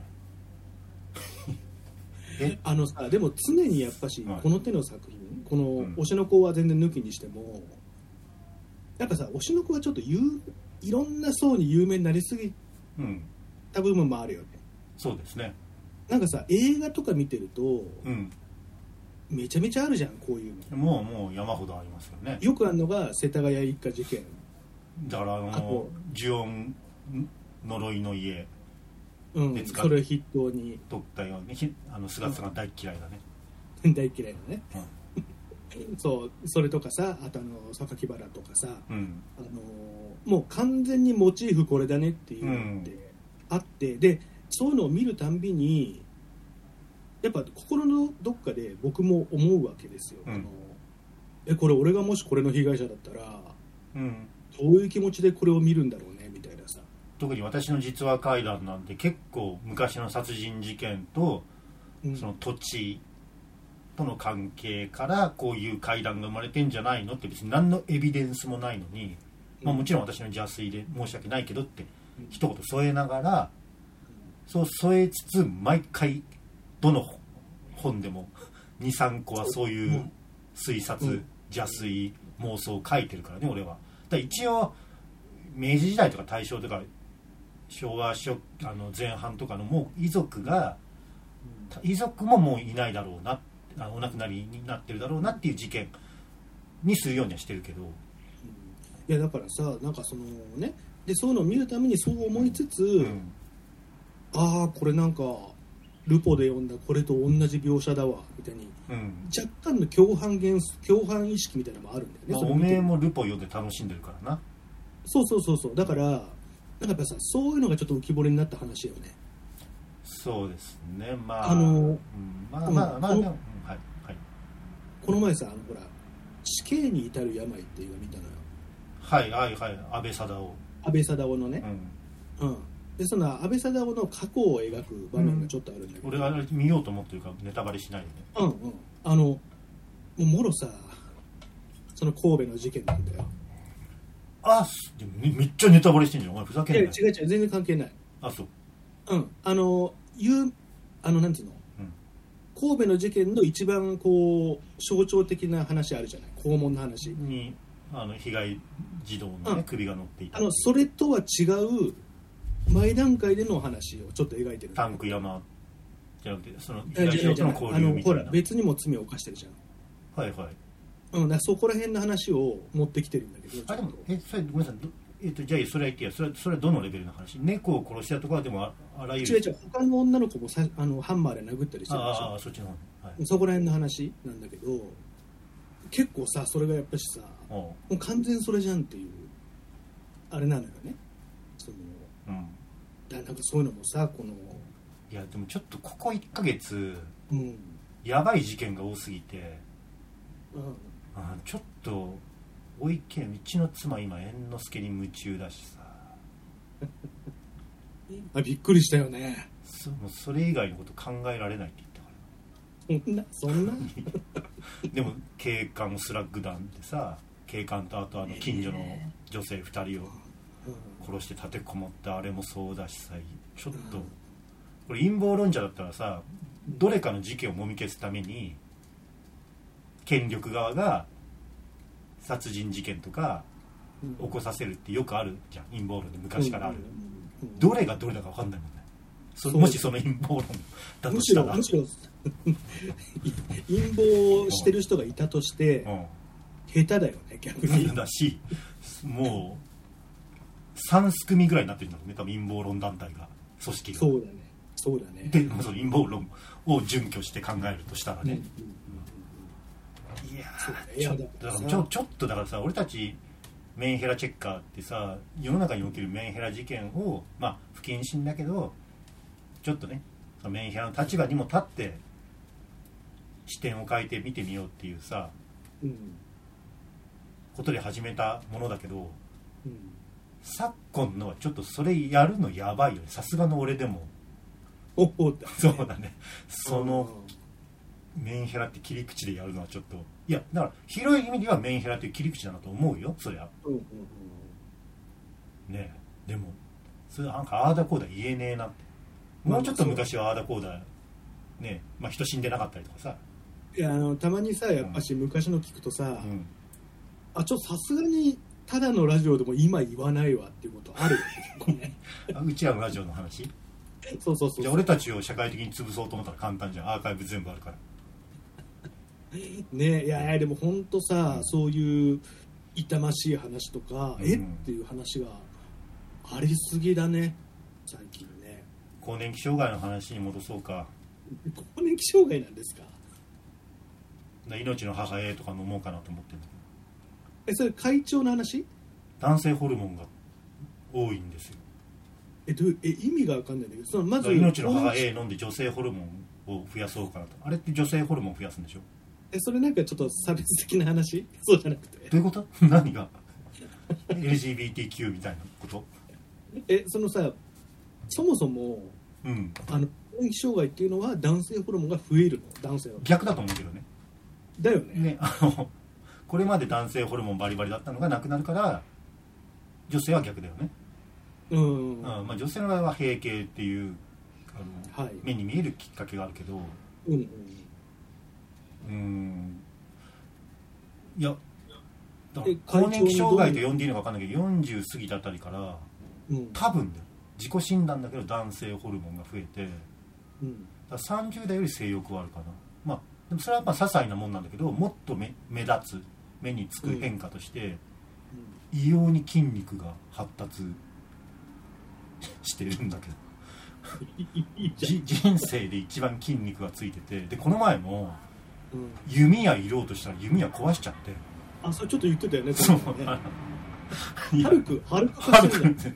えあのさ、でも常にやっぱし、はい、この手の作品、この推しの子は全然抜きにしても、やっぱさ推しの子はちょっと有いろんな層に有名になりすぎた部分もあるよね、 うん、そうですね。 なんかさ映画とか見てると、うん、めちゃめちゃあるじゃん、こういうの。もうもう山ほどありますよね。 よくあるのが世田谷一家事件だから、あの呪音呪いの家、 うん、それを筆頭に撮ったように、あの菅さんが大嫌いだね、 うん、大嫌いだね、うん、そうそれとかさ、あとあの榊原とかさ、うん、あのもう完全にモチーフこれだねっていうのってあって、うん、でそういうのを見るたんびにやっぱ心のどっかで僕も思うわけですよ、うん、あのえこれ俺がもしこれの被害者だったら、うん、どういう気持ちでこれを見るんだろうねみたいなさ。 特に私の実話怪談なんて結構昔の殺人事件と、うん、その土地との関係からこういう怪談が生まれてんじゃないのって、別に何のエビデンスもないのに、うんまあ、もちろん私の邪推で申し訳ないけどって一言添えながら、そう添えつつ毎回どの本でも にさんこはそういう推察、邪推、妄想を書いてるからね俺は。だから一応明治時代とか大正とか昭和初あの前半とかのもう遺族が遺族ももういないだろうな、あお亡くなりになってるだろうなっていう事件にするようにはしてるけど、 いやだからさ、なんかそのね、でそういうのを見るためにそう思いつつ、うん、ああこれなんかルポで読んだこれと同じ描写だわみたいに、うん、若干の共犯原共犯意識みたいなのもあるんだよね、 まあ、おめえもルポ読んで楽しんでるからな。 そうそうそうそう、だからなんかやっぱさそういうのがちょっと浮き彫りになった話よね。 そうですね、まああの、うん、 まあまあまあ、うん、はいはい。 この前さ、あのほら死刑に至る病っていうのを見たのよ。 はいはいはい、安倍貞夫安倍貞夫のね、うん、うん、でその安倍貞夫の過去を描く場面がちょっとあるんだけど、うん、 俺は見ようと思ってるからネタバレしないでね。うんうん、あのもうもろさその神戸の事件なんだよ。 あめ, めっちゃネタバレしてんじゃんお前、ふざけんなよ。 違う違う全然関係ない。 あそう、 うんあのいうあのなんていうの、うん、神戸の事件の一番こう象徴的な話あるじゃない、肛門の話にあの被害児童の、ね、首が乗っていたあのそれとは違う前段階での話をちょっと描いてる。 タンク山じゃなくてその被害児童との交流みたいな。あのほら別にも罪を犯してるじゃん。 はいはい。 うん、だそこら辺の話を持ってきてるんだけど。 あでもえそれごめんなさい。えっとじゃあそれは言ってやそれそれはどのレベルの話？猫を殺したとかはでも あ, あらゆる。 違う違う他の女の子もさあのハンマーで殴ったりしてるでしょ。 ああそっちの方、 はい、そこら辺の話なんだけど結構さそれがやっぱしさもう完全それじゃんっていうあれなのよね。その、うん、だなんかそういうのもさこのいやでもちょっとここいっかげつ、 うん、 やばい事件が多すぎて、 うん、 あちょっとおいけんうちの妻今猿之助に夢中だしさあびっくりしたよね。 そ, もうそれ以外のこと考えられないって言ったからそんなそんなでも警官スラッグ弾でさ警官とあとあの近所の女性ふたりを殺して立てこもったあれもそうだしさちょっとこれ陰謀論者だったらさどれかの事件をもみ消すために権力側が殺人事件とか起こさせるってよくあるじゃん陰謀論で昔からあるどれがどれだか分かんないもんねそもしその陰謀論だとしたらむしろむしろ陰謀してる人がいたとして、うん、下手だよね逆にだしもうさん組ぐらいになってるんだろうね多分陰謀論団体が組織がそうだねそうだねでその陰謀論を準拠して考えるとしたらね、うんうん、いやーちょだからちょちょっとだからさ俺たちメンヘラチェッカーってさ世の中におけるメンヘラ事件をまあ不謹慎だけどちょっとねメンヘラの立場にも立って視点を変えて見てみようっていうさ、うん、ことで始めたものだけど、うん、昨今のはちょっとそれやるのやばいよねさすがの俺でもおおだ、ね、 そうだねそのメンヘラって切り口でやるのはちょっといやだから広い意味ではメンヘラという切り口だなと思うよそりゃ、うんうんうん、ねえでもそれなんかああだこうだ言えねえなってもうちょっと昔はああだこうだねまあ人死んでなかったりとかさいやあのたまにさやっぱし昔の聞くとさ、うん、あちょっとさすがにただのラジオでも今言わないわっていうことあるよねうちらのラジオの話そうそうそうじゃあ俺たちを社会的に潰そうと思ったら簡単じゃんアーカイブ全部あるからねいやでも本当さ、うん、そういう痛ましい話とか、うん、えっていう話がありすぎだね最近ね更年期障害の話に戻そうか更年期障害なんですか命の母へとか飲もうかなと思ってるんだけどえそれ会長の話男性ホルモンが多いんですよえどえ意味が分かんないんだけどそのまず命の母 A 飲んで女性ホルモンを増やそうかなとあれって女性ホルモン増やすんでしょえそれなんかちょっと差別的な話そうじゃなくてどういうこと何が エルジービーティーキュー みたいなことえそのさそもそも、うん、あの更年期障害っていうのは男性ホルモンが増えるの男性は逆だと思うけどねだよねねあのこれまで男性ホルモンバリバリだったのがなくなるから女性は逆だよねうん、うんまあ、女性の場合は閉経っていうあの、はい、目に見えるきっかけがあるけどうんうんうんいや更年期障害と呼んでいいのか分かんないけどよんじゅう過ぎたあたりから、うん、多分だよ自己診断だけど男性ホルモンが増えて、うん、だからさんじゅう代より性欲はあるかなまあでもそれはまあ些細なもんなんだけどもっと 目, 目立つ目につく変化として、うんうん、異様に筋肉が発達してるんだけど人生で一番筋肉がついててでこの前も、うん、弓矢入ろうとしたら弓矢壊しちゃってあそれちょっと言ってたよねそうねハルクハルクハルクって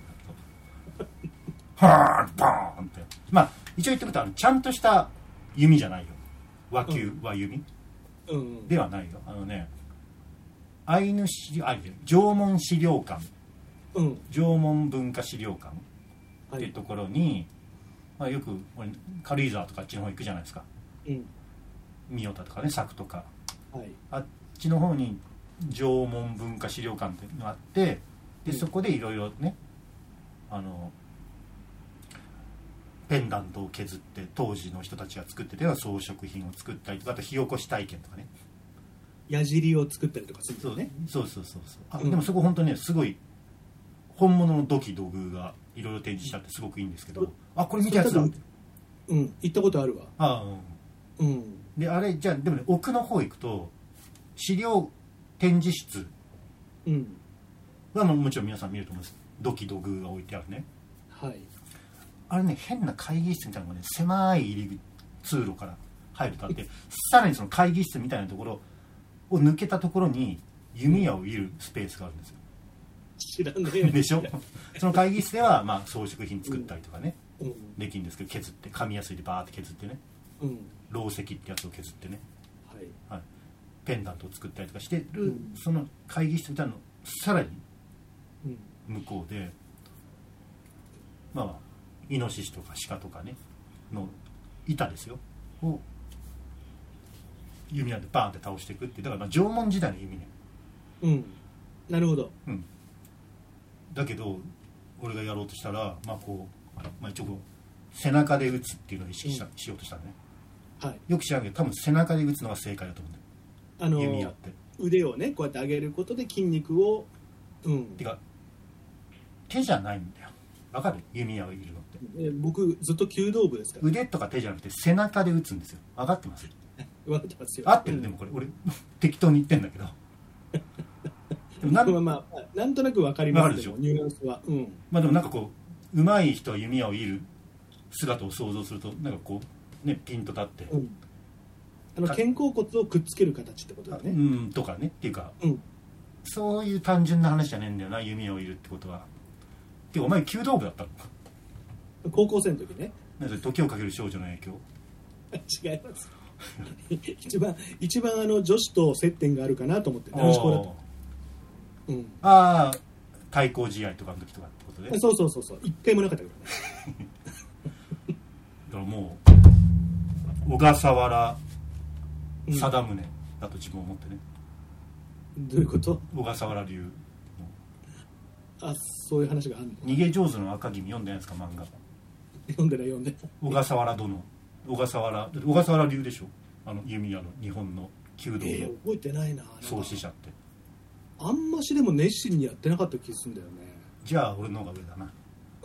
はーバーンってまあ一応言ってことはちゃんとした弓じゃないよ和弓、うん、和弓、うんうん、ではないよあのねアイヌ資あ縄文資料館、うん、縄文文化資料館っていうところに、はいまあ、よく軽井沢とかあっちの方行くじゃないですか、うん、三代田とかね佐久とか、はい、あっちの方に縄文文化資料館っていうのがあってでそこでいろいろねあのペンダントを削って当時の人たちが作ってたような装飾品を作ったりとかあと火起こし体験とかね矢尻を作ったりとかするんだよね。 そうそうそうそうあ、うん、でもそこ本当ねすごい本物の土器土偶がいろいろ展示してあってすごくいいんですけど、うん、あこれ見たやつだって。 うん行ったことあるわ。 ああうん、うん、であれじゃあでもね奥の方行くと資料展示室はもちろん皆さん見ると思うんです。土器土偶が置いてあるね。 はい。 あれね変な会議室みたいなのがね狭い入り通路から入るとあってさらにその会議室みたいなところを抜けたところに弓矢を射るスペースがあるんですよ。 知らねえでしょ。その会議室ではまあ装飾品作ったりとかね、うん、できるんですけど削って紙やすいでバーって削ってね、うん、漏石ってやつを削ってね、はいはい、ペンダントを作ったりとかしてる、うん、その会議室みたいなのさらに向こうで、まあイノシシとかシカとかねの板ですよを弓矢でバーンって倒していくってだからまあ縄文時代の弓ね。 うんなるほど。 うんだけど俺がやろうとしたらまあこう、まあ、一応こう背中で撃つっていうのを意識し、うん、しようとしたらね、はい、よく知らんけど多分背中で撃つのが正解だと思うんだよ、あのー、弓矢って腕をねこうやって上げることで筋肉をうんてか手じゃないんだよ。わかる？弓矢を射るのって、 えー、僕ずっと弓道部ですから、 ね、腕とか手じゃなくて背中で撃つんですよ。分かってます？ 分かってますよ。 合ってる、うん、でもこれ俺適当に言ってんだけどなんまあまあなんとなく分かりますけどニュアンスは、うん、 まあでもなんかこう上手い人は弓矢を射る姿を想像するとなんかこうねピンと立って、うん、 あの肩甲骨をくっつける形ってことだね。 うんとかねっていうか、うん、そういう単純な話じゃねえんだよな弓矢を射るってことは。てかお前弓道部だったの？ 高校生の時ね。 なんで時をかける少女の影響？ 違います一番一番あの女子と接点があるかなと思って男子校だと。うん、 ああ対抗試合とかの時とかってことでそうそうそうそう一回もなかったからねだからもう小笠原貞宗だと自分を思ってね、 うん、どういうこと？ 小笠原流のあそういう話があるの？ 逃げ上手の赤君読んでないですか漫画？ 読んでない読んでない。 小笠原殿小笠原小笠原流でしょあの弓矢の日本の弓道の、えー、 覚えてないな創始者ってあんましでも熱心にやってなかった気がするんだよね。 じゃあ俺の方が上だな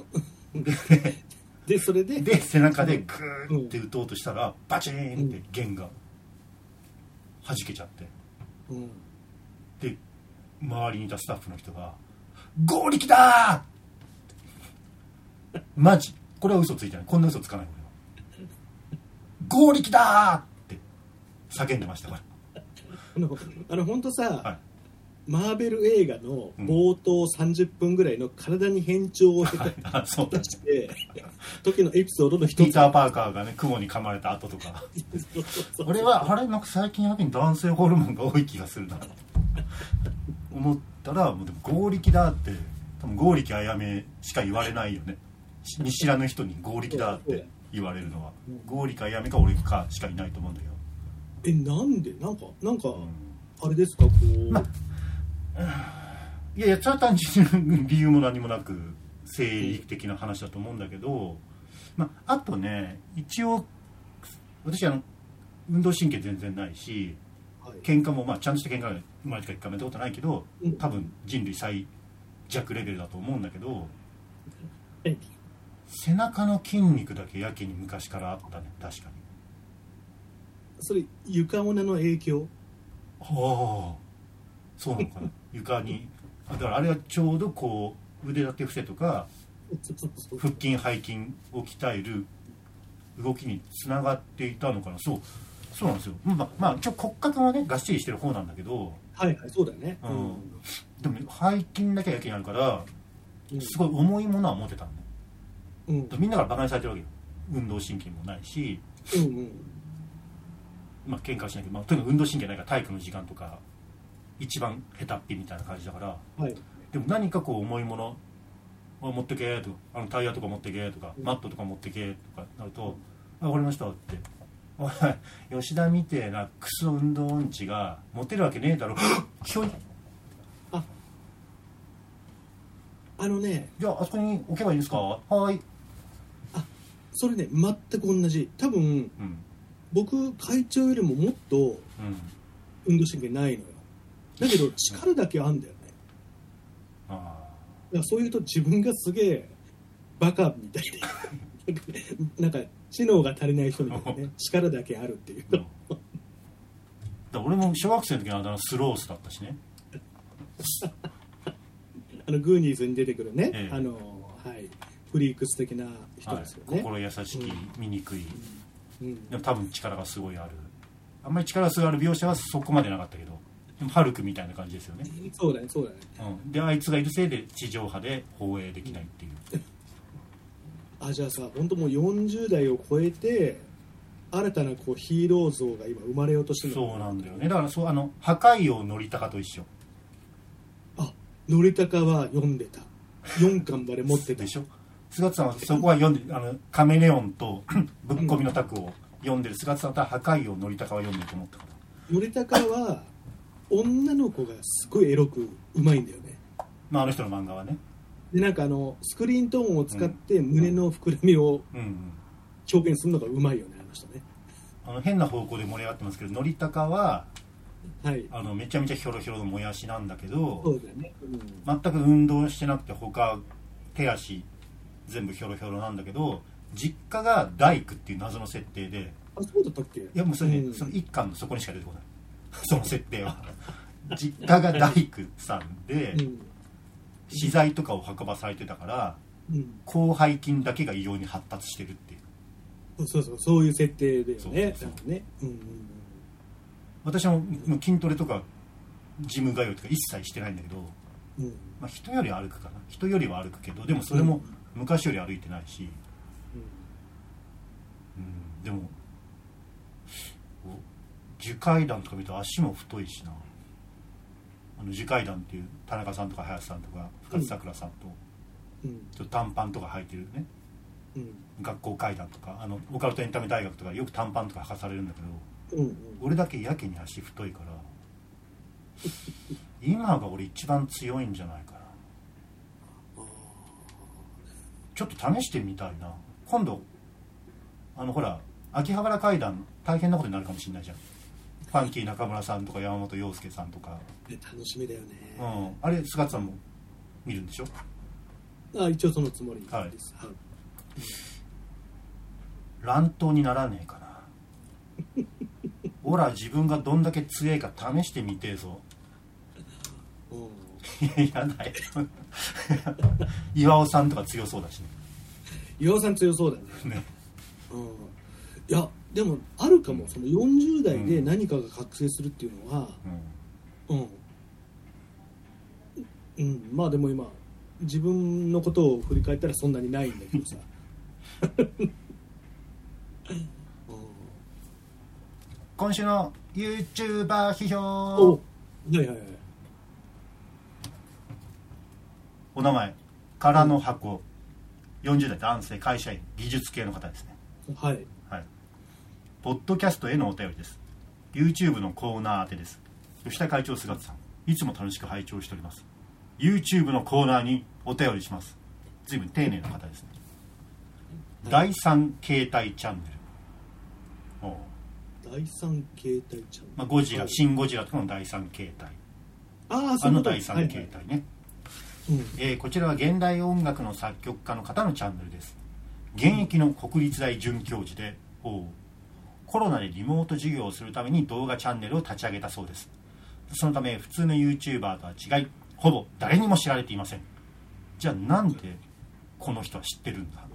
でそれでで背中でグーって打とうとしたら、うん、バチーンって弦が弾けちゃって、うん、で周りにいたスタッフの人が合力だーマジこれは嘘ついてないこんな嘘つかない俺は合力だーって叫んでましたからあのあの本当さ、はいマーベル映画の冒頭さんじゅっぷんぐらいの体に変調を出して時のエピソードの一つ。 ピーター・パーカーがね雲に噛まれた後とか俺はあれなんか最近やけに男性ホルモンが多い気がするな思ったらもうでも合力だって多分合力あやめしか言われないよね。見知らぬ人に合力だって言われるのは合力あやめか俺かしかいないと思うんだけど。えなんでなんかなんか、うん、あれですかこう、まいやいやそれは単純に理由も何もなく生理的な話だと思うんだけど、まあ、あとね一応私あの運動神経全然ないし、はい、喧嘩もまあちゃんとした喧嘩が生まれてから一回もやったことないけど多分人類最弱レベルだと思うんだけど、うん、背中の筋肉だけやけに昔からあったね確かに。 それ床女の影響？ はあそうなのかな床にだからあれはちょうどこう腕立て伏せとか腹筋背筋を鍛える動きにつながっていたのかな。そうそうなんですよ。まあまあ一応骨格もねがっしりしてる方なんだけどはいはいそうだよね、 うん、でも背筋だけやけにあるからすごい重いものは持てたんだ、うん、みんなからバカにされてるわけよ。運動神経もないし、うんうんまあ喧嘩はしないけど、まあ、とにかく運動神経ないから体育の時間とか一番下手っぴみたいな感じだから、はい、でも何かこう重いものを持ってけとかあのタイヤとか持ってけとか、うん、マットとか持ってけとかなると「あ俺の人」って「おい吉田みてえなクソ運動音痴が持てるわけねえだろ」ひょいああのねじゃああそこに置けばいいですか、うん、はいあそれね全く同じ多分、うん、僕会長よりももっと、うん運動神経ないのよ。だけど力だけあんだよね。ああ。だからそういうと自分がすげえバカみたいでなんか知能が足りない人みたいなね力だけあるっていうとだ俺も小学生の時のあのスロースだったしねあのグーニーズに出てくるね、ええ、あのはいフリークス的な人ですよね、はい、 心優しき、うん、醜い、うん、でも多分力がすごいある。あんまり力がすごいある描写はそこまでなかったけど、でもハルクみたいな感じですよね。 そうだねそうだね、 うん、であいつがいるせいで地上波で放映できないっていう、 うん、あじゃあさ本当もうよんじゅう代を超えて新たなこうヒーロー像が今生まれようとしてるの。そうなんだよね。だからそうあの破壊王のりたかと一緒。 あのりたかは読んでたよんかんまで持ってたでしょ。菅田さんはそこは読んであのカメレオンとぶっ込みのタクを読んでる。菅田さんと破壊王のりたかは読んでると思ったから。 のりたかは女の子がすごいエロくうまいんだよね。 まああの人の漫画はね。 でなんかあのスクリーントーンを使って胸の膨らみを表現するのがうまいよねあの人ね。 あの変な方向で盛り上がってますけどのりたかは、 はい、 あのめちゃめちゃヒョロヒョロのもやしなんだけど、 そうだよね、うん、 全く運動してなくて他手足全部ヒョロヒョロなんだけど実家が大工っていう謎の設定で。 あそうだったっけ。いやもうそれ、ねうん、その一巻のそこにしか出てこないその設定は実家が大工さんで、うん、資材とかを運ばされてたから、うん、広背筋だけが異様に発達してるっていう。 そうそうそういう設定だよね。そうそうそうね、うんうん、 私も筋トレとかジム通いとか一切してないんだけど、うんまあ、人より歩くかな。人よりは歩くけどでもそれも昔より歩いてないし、うんうん、でも樹階段とか見ると足も太いしな。あの樹階段っていう田中さんとか林さんとか深津さくらさんと、うん、ちょっと短パンとか履いてるね、うん、学校階段とかあのオカルトエンタメ大学とかよく短パンとか履かされるんだけど、うんうん、俺だけやけに足太いから今が俺一番強いんじゃないかな。ちょっと試してみたいな。今度あのほら秋葉原階段大変なことになるかもしれないじゃん。ファンキー中村さんとか山本陽介さんとか、 ね、楽しみだよね、 うん、あれ菅田さんも見るんでしょ。 あ一応そのつもりです、はいはい、 乱闘にならねえかなほら自分がどんだけ強いか試してみてえぞいやない岩尾さんとか強そうだしね。 岩尾さん強そうだねね、うん、いやでもあるかも、うん、そのよんじゅう代で何かが覚醒するっていうのはうん、うんうん、まあでも今自分のことを振り返ったらそんなにないんだけどさ今週の YouTuber 批評。 おはいはいはい。 お名前空の箱、よんじゅう代男性会社員技術系の方ですね。 はい、 はい、ポッドキャストへのお便りです。 YouTube のコーナー宛てです。吉田会長菅田さんいつも楽しく拝聴しております。 YouTube のコーナーにお便りします。随分丁寧な方ですね。だいさん形態チャンネル。おだいさん形態チャンネル、 まあ、ゴジラ、はい、シンゴジラとかのだいさん形態。 ああのだいさん形態ね、はいはいうんえー、こちらは現代音楽の作曲家の方のチャンネルです。現役の国立大准教授で、おコロナでリモート授業をするために動画チャンネルを立ち上げたそうです。そのため普通の YouTuber とは違いほぼ誰にも知られていません。じゃあなんでこの人は知ってるんだ。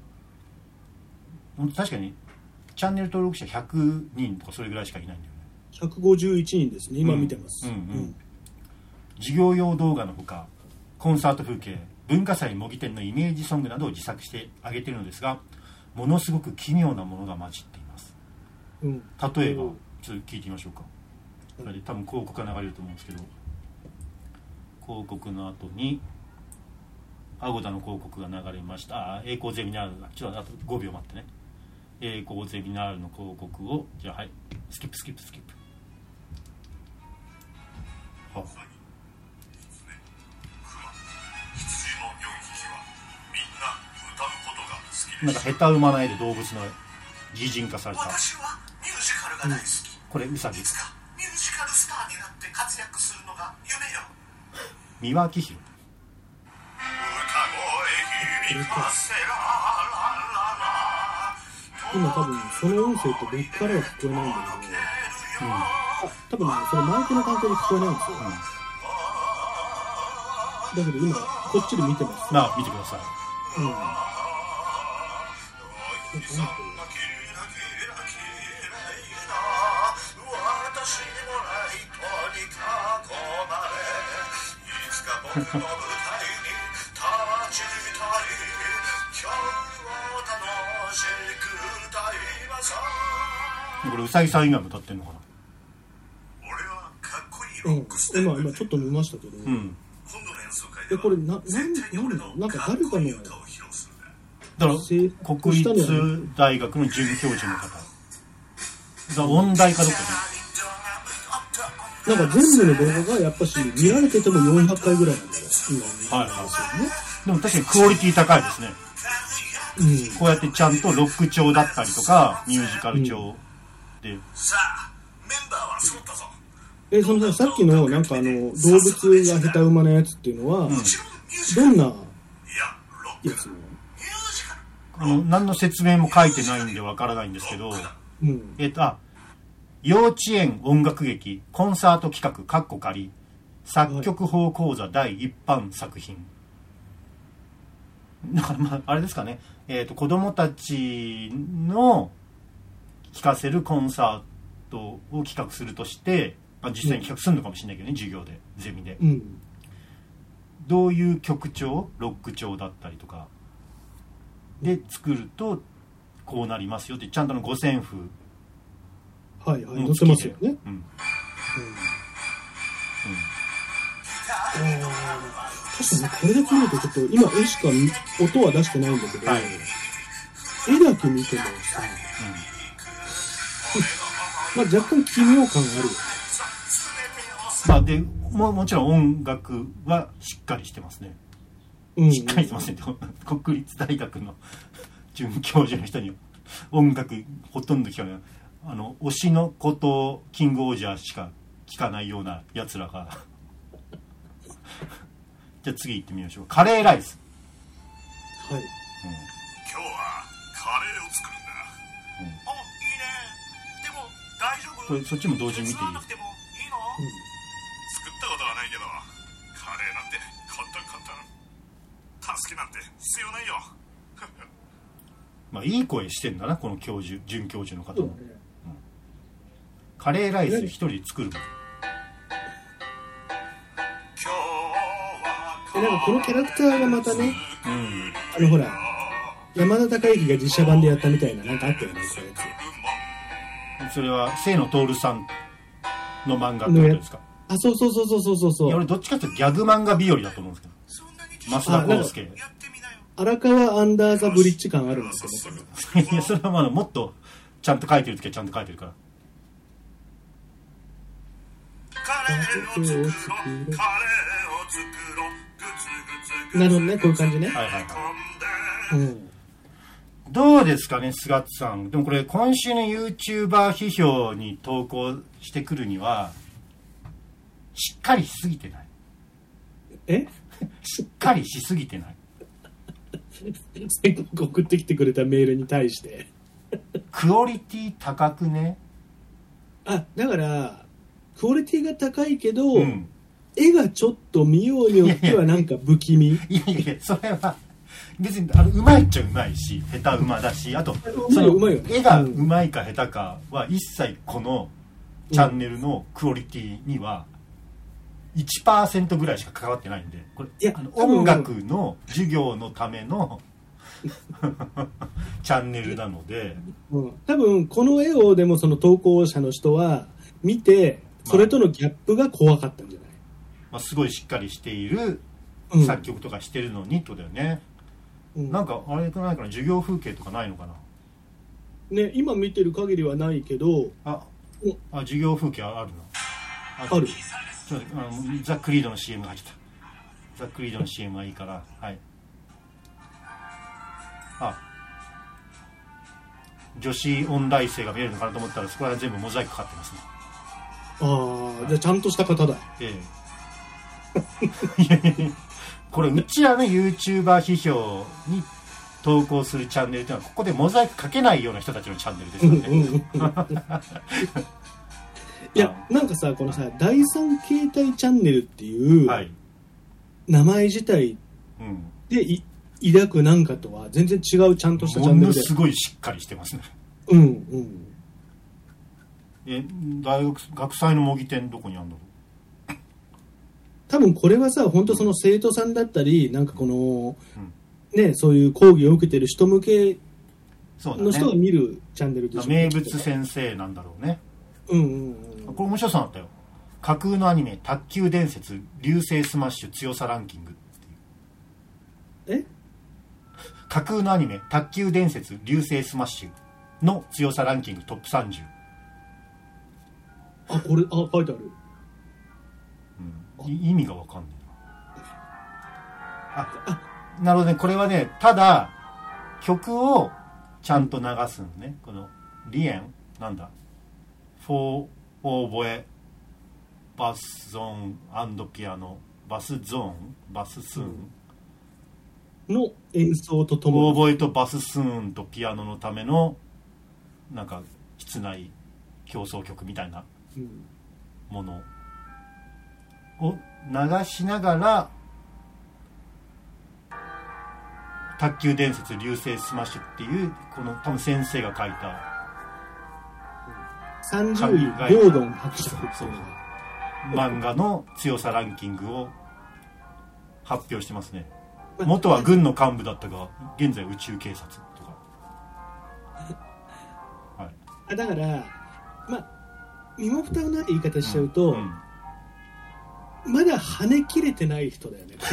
確かにチャンネル登録者ひゃくにんとかそれぐらいしかいないんだよね。 ひゃくごじゅういちにんですね今見てます、うんうんうん、 授業用動画のほかコンサート風景、文化祭模擬店のイメージソングなどを自作してあげているのですが、ものすごく奇妙なものが混じっています、うん、例えば、うん、ちょっと聞いてみましょうか。これで多分広告が流れると思うんですけど、広告の後にアゴダの広告が流れました。あ栄光ゼミナールがちょっとあとごびょう待ってね。栄光ゼミナールの広告をじゃあはいスキップスキップスキップはあなんか下手馬ないで動物の擬人化された。私はミュージカルが大好き、うん、これウサギ。ミュージカルスタ三輪明宏。 今多分その音声って僕からは聞こえないんだけど、うん、あ多分ねそのマイクの関係で聞こえないんですよ、うん、だけど今こっちで見てます、 ね、あ見てください、うんこれうさぎさん以外も歌ってんのかな。 うん、今今ちょっと見ましたけど、うん、えこれななんなんなんか誰かのだから国立大学の准教授の方が音大かどっかで、なんか全部の動画がやっぱし見られててもよんひゃっかいぐらいなんですよ今、はいはい、 でも確かにクオリティ高いですね、うん、こうやってちゃんとロック調だったりとかミュージカル調で、うん、さあメンバーは揃ったぞ。 えそのさっきのなんかあの動物が下手馬のやつっていうのは、うん、どんなやつのあの何の説明も書いてないんでわからないんですけど、うん、えっとあ幼稚園音楽劇コンサート企画カッコ仮作曲法講座第一版作品、だからまああれですかね、えっと子供たちの聴かせるコンサートを企画するとして、まあ、実際に企画するのかもしれないけどね、授業でゼミで、うん、どういう曲調ロック調だったりとかで作るとこうなりますよってちゃんとの五線譜はいはい載せますよね、うんうんうん、あ確かにこれだけ見るとちょっと今絵しか音は出してないんだけど、はい、絵だけ見てもさ、うん、まあ若干奇妙感あるよね。 まあでももちろん音楽はしっかりしてますね、うんうん、しっかりしてますね国立大学の准教授の人に音楽ほとんど聞かない、あの推しの子とキングオージャーしか聞かないようなやつらがじゃあ次行ってみましょう。カレーライス。はい、うん、今日はカレーを作るんだ、うん、あいいね。でも大丈夫？ そ, そっちも同時に見ていい？作ったことはないけどカレーなんて簡単簡単、助けなんて必要ないよまあいい声してんだなこの教授准教授の方も、うん、カレーライス一人で作るの。 えなんかこのキャラクターがまたね、うん、あのほら山田孝之が実写版でやったみたいななんかあったよねこれやつ。それは清野徹さんの漫画ってことですか？ あそうそうそうそうそうそう。 いや俺どっちかっていうとギャグ漫画日和だと思うんですけど、増田康介荒川アンダーザブリッジ感あるんですよねいやそれはまだもっとちゃんと書いてる時はちゃんと書いてるから。カレーを作ろうカレーを作ろうなるほどね、こういう感じね。はいはいはい。うん、 どうですかね、菅津さん。でもこれ今週の YouTuber 批評に投稿してくるにはしっかりしすぎてない？ え？ しっかりしすぎてない？ 全国送ってきてくれたメールに対してクオリティ高くね？ あ、だからクオリティが高いけど、うん絵がちょっと見ようによってはなんか不気味。 いやいやそれは別にあのうまいっちゃうまいし下手うまだし、あとその絵がうまいか下手かは一切このチャンネルのクオリティには いちパーセント ぐらいしか関わってないんで、これいやあの音楽の授業のためのチャンネルなので、 うん、多分この絵をでもその投稿者の人は見てそれとのギャップが怖かったんじゃない？ まあ、すごいしっかりしている作曲とかしてるのにとだよね、うん、なんかあれくないかな、授業風景とかないのかなね。今見てる限りはないけど、 ああ授業風景あるの？ ある。 ちょっとあのザ・クリードの シーエム が入っちゃった。ザ・クリードの シーエム はいいから、はい。あ女子音大生が見えるのかなと思ったらそこは全部モザイクかかってますね。 ああ、じゃあちゃんとした方だ。 ええ。 これうちらの YouTuber 批評に投稿するチャンネルっていうのはここでモザイクかけないような人たちのチャンネルですよね、うんうん、 いやなんかさこのさ第三形態チャンネルっていう名前自体でい、うん、抱くなんかとは全然違うちゃんとしたチャンネルでものすごいしっかりしてますね。 うんうんえ大学学祭の模擬店どこにあるんだろう。 多分これはさ本当その生徒さんだったりなんかこの、うんね、そういう講義を受けてる人向けの人が見るチャンネルでしょ、 ね、名物先生なんだろうね。 うんうんうん。 これ面白そうだったよ。架空のアニメ卓球伝説流星スマッシュ強さランキングっていう。 え？ 架空のアニメ卓球伝説流星スマッシュの強さランキングトップさんじゅう。 あ、これ、あ、書いてある。 うん、意味がわかんない。あ、あなるほどね。これはね、ただ曲をちゃんと流すのね。このリエンなんだフォーオーボエバスゾーン&ピアノバスゾーンバススーンの演奏とともにオーボエとバススーンとピアノのためのなんか室内協奏曲みたいなものを流しながら卓球伝説流星スマッシュっていうこの多分先生が書いたさんじゅういゴードン伯爵っていう漫画の強さランキングを発表してますね。元は軍の幹部だったが現在宇宙警察とか、 はい、だからまあ身も蓋のない言い方しちゃうと、うんうん、まだ跳ね切れてない人だよね。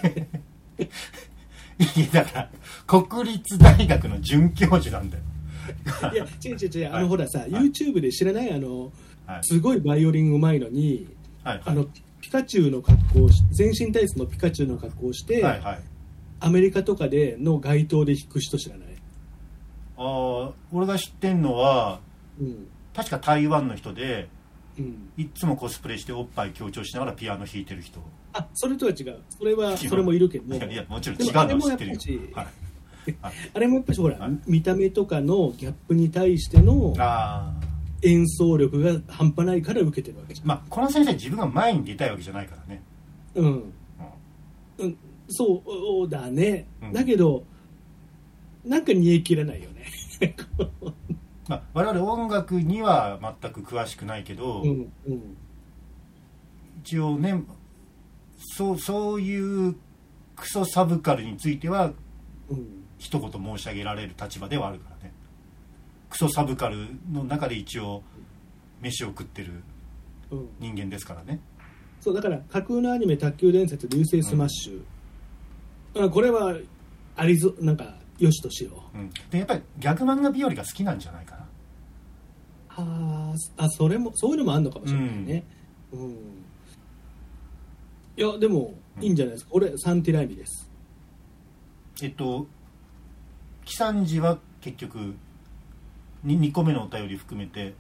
いやだから国立大学の准教授なんだよ。 いや違う違う違う、はい、あのほらさ、はい、YouTube で知らないあの、はい、すごいバイオリンうまいのに、はいはい、あのピカチュウの格好をし全身タイツのピカチュウの格好をして、はいはい、アメリカとかでの街頭で弾く人知らない？ ああ俺が知ってんのは、うん、確か台湾の人で、うん、いつもコスプレしておっぱい強調しながらピアノ弾いてる人。 あ、それとは違う。それはそれもいるけど。 いやいやもちろん違うのは知ってるよ。はいはい、あれもやっぱりほら、はい、見た目とかのギャップに対しての演奏力が半端ないから受けてるわけじゃん。 まあこの先生自分が前に出たいわけじゃないからね。 うん。うん、うん、そうだね。うん、だけどなんか煮え切らないよね。 まあ我々音楽には全く詳しくないけど、うんうん、一応ね。そう、そういうクソサブカルについては、うん、一言申し上げられる立場ではあるからね。クソサブカルの中で一応飯を食ってる人間ですからね、 うん、そうだから架空のアニメ卓球伝説流星スマッシュ、うん、これはありぞなんかよしとしよう、うん、 でやっぱりギャグ漫画日和が好きなんじゃないかな。 ああそれもそういうのもあるのかもしれないね、うん、うんいやでもいいんじゃないですか、うん、俺サンティライミです。 えっとキサンジは結局 2, にこめのお便り含めて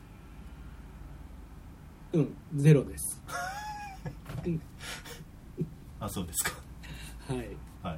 うんゼロです。 あそうですか。 はい、はい、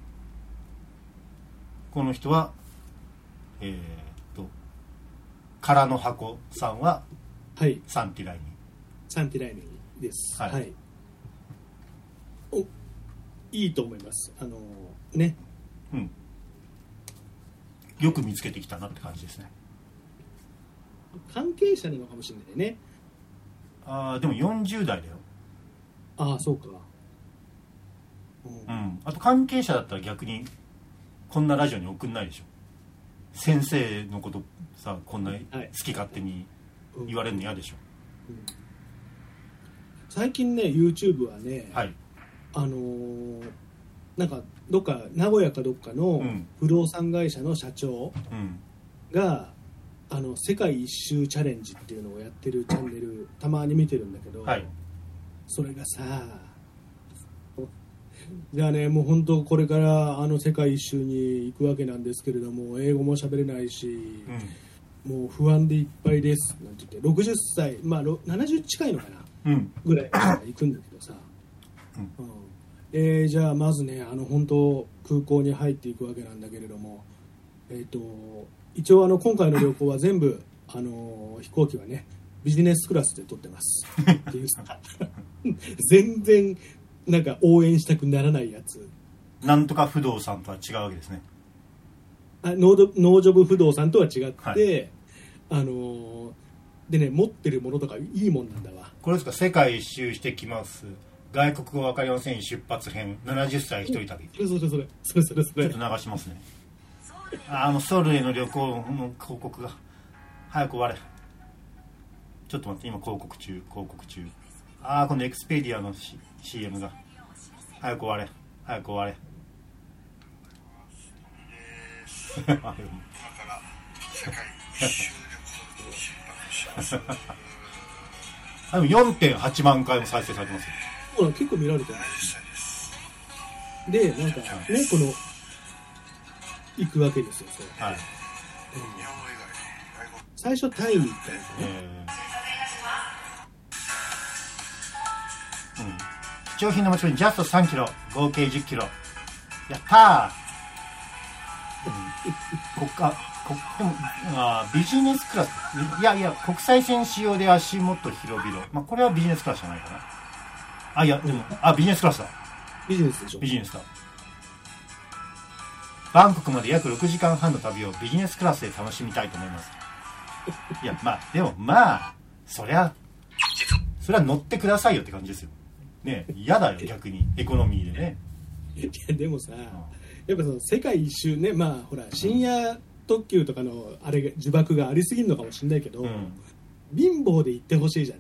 この人はえー、っと空の箱さんは、はい、サンティライミサンティライミです。はい、はいおいいと思います。あのー、ね、うん、 よく見つけてきたなって感じですね。 関係者なのかもしれないね。 あでもよんじゅう代だよ。 ああそうか、 うん、うん、あと関係者だったら逆にこんなラジオに送んないでしょ。先生のことさこんな好き勝手に言われるの嫌でしょ、うんうん、 最近ね YouTube はね、はいあのー、なんかどっか名古屋かどっかの不動産会社の社長が、うん、あの世界一周チャレンジっていうのをやってるチャンネルたまに見てるんだけど、はい、それがさじゃあねもう本当これからあの世界一周に行くわけなんですけれども英語も喋れないし、うん、もう不安でいっぱいですなんて言ってろくじゅっさいまあななじゅう近いのかな、うん、ぐらい行くんだけどさうんうん、えー、じゃあまずねあの本当空港に入っていくわけなんだけれども、えー、と一応あの今回の旅行は全部あの飛行機はねビジネスクラスで撮ってますっていう全然なんか応援したくならないやつ。 なんとか不動産とは違うわけですね。 あノードノージョブ不動産とは違って、はい、あのでね持ってるものとかいいもんなんだわ。 これですか、世界一周してきます外国語わかりません出発編ななじゅっさい一人旅。 それそれそれそれそれそれちょっと流しますね。あのソウルへの旅行の広告が早く終われ。ちょっと待って、今広告中広告中。ああこのエクスペディアの、C、シーエム が早く終われ早く終われあでも よんてんはちまんかいも再生されてますよ。 ほら結構見られてる。でなんかね、はい、この行くわけですよ。そう、はい、うん、最初タイに行ったんですね。 うん、貴重品の持ち込みジャストさんキロ合計じゅっキロやったー、うん、こかこでもあビジネスクラスいやいや国際線仕様で足元広々、まあ、これはビジネスクラスじゃないかなあいやでも、うん、あビジネスクラスだビジネスでしょビジネスだ。バンコクまで約ろくじかんはんの旅をビジネスクラスで楽しみたいと思いますいやまあでもまあそりゃそれは乗ってくださいよって感じですよね。嫌だよ逆にエコノミーでね。 いやでもさ、うん、やっぱその世界一周ね、まあほら深夜特急とかのあれ呪縛がありすぎるのかもしれないけど、うん、貧乏で行ってほしいじゃ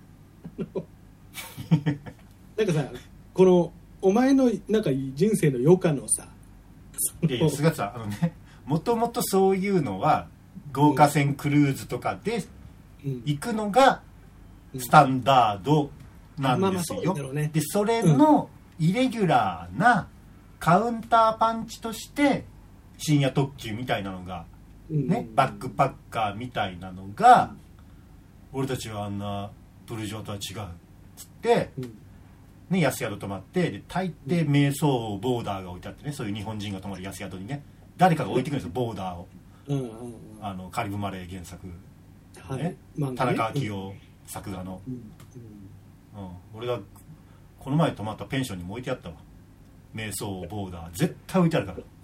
ないなんかさこのお前のなんか人生の余暇のさいやいや菅さんあのねもともとそういうのは豪華船クルーズとかで行くのがスタンダードなんですよ。でそれのイレギュラーなカウンターパンチとして深夜特急みたいなのが、ね、バックパッカーみたいなのが俺たちはあんなプルジョーとは違うっつって、ね、安宿泊まってで大抵瞑想ボーダーが置いてあってね、そういう日本人が泊まる安宿にね誰かが置いてくるんですよボーダーを、あのカリブマレー原作、ねはい、田中昭夫作画の、うんうんうん、俺がこの前泊まったペンションにも置いてあったわ瞑想ボーダー絶対置いてある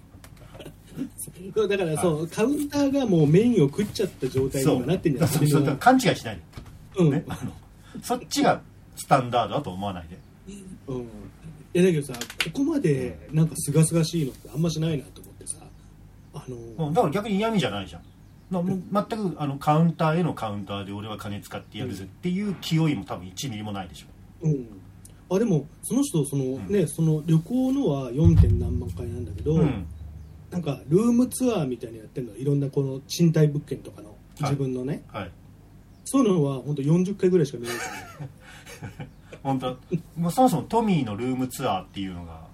からだからそう、はい、カウンターがもうメインを食っちゃった状態に今なってんじゃないですか。勘違いしないで、うんね、あのそっちがスタンダードだと思わないで、 うん、いやだけどさここまでなんかすがすがしいのってあんましないなと思ってさ、あのー、 だから逆に嫌味じゃないじゃん。全くあのカウンターへのカウンターで俺は金使ってやるぜっていう気負いも多分いちミリもないでしょ。 うん、あでもその人その、うんね、その旅行のは よんてんなんまんかいなんだけど、うん、なんかルームツアーみたいにやってるのいろんなこの賃貸物件とかの自分のね、はいはい、そういうのは本当よんじゅっかいぐらいしか見ないからね本当もうそもそもトミーのルームツアーっていうのが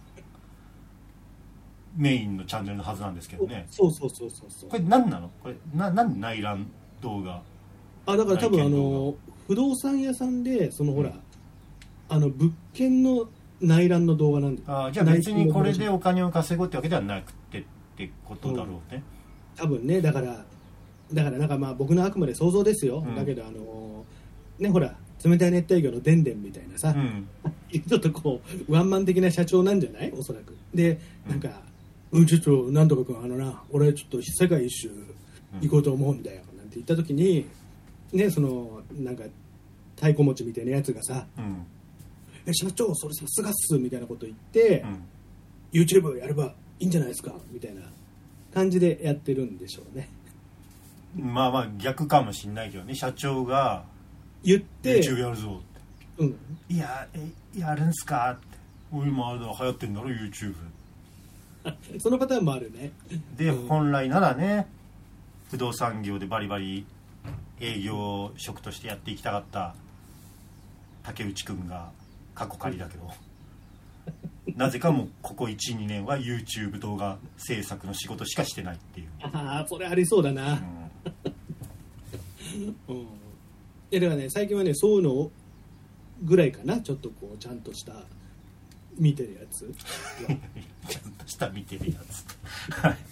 メインのチャンネルのはずなんですけどね。 そうそうそうそうそう。 これ何なの？これななんで内覧動画？ あだから多分あの不動産屋さんでそのほら、うん、あの物件の内覧の動画なんで。 あじゃあ別にこれでお金を稼ごうってわけではなくてってことだろうね。 うん、多分ねだからだからなんかまあ僕のあくまで想像ですよ。うん、だけどあのねほら冷たい熱帯魚のでんでんみたいなさ、うん、ちょっとこうワンマン的な社長なんじゃないおそらく。でなんか。うんうん、ちょっとなんとか君あのな俺ちょっと世界一周行こうと思うんだよ、うん、なんて言った時にねそのなんか太鼓持ちみたいなやつがさ、うん、え社長それさすがっすみたいなこと言って、うん、YouTube やればいいんじゃないですかみたいな感じでやってるんでしょうね。 まあまあ逆かもしんないけどね社長が言って YouTube やるぞって、うん、いやえやるんすかって俺もあれだ流行ってんだろ YouTube そのパターンもあるね。 で、うん、本来ならね不動産業でバリバリ営業職としてやっていきたかった竹内くんが過去仮だけどなぜかもうここ いちにねんは YouTube 動画制作の仕事しかしてないっていう。 ああそれありそうだな、うんうん、いやだからね最近はねそういうのぐらいかなちょっとこうちゃんとした見てるやつちゃんとした見てるやつはい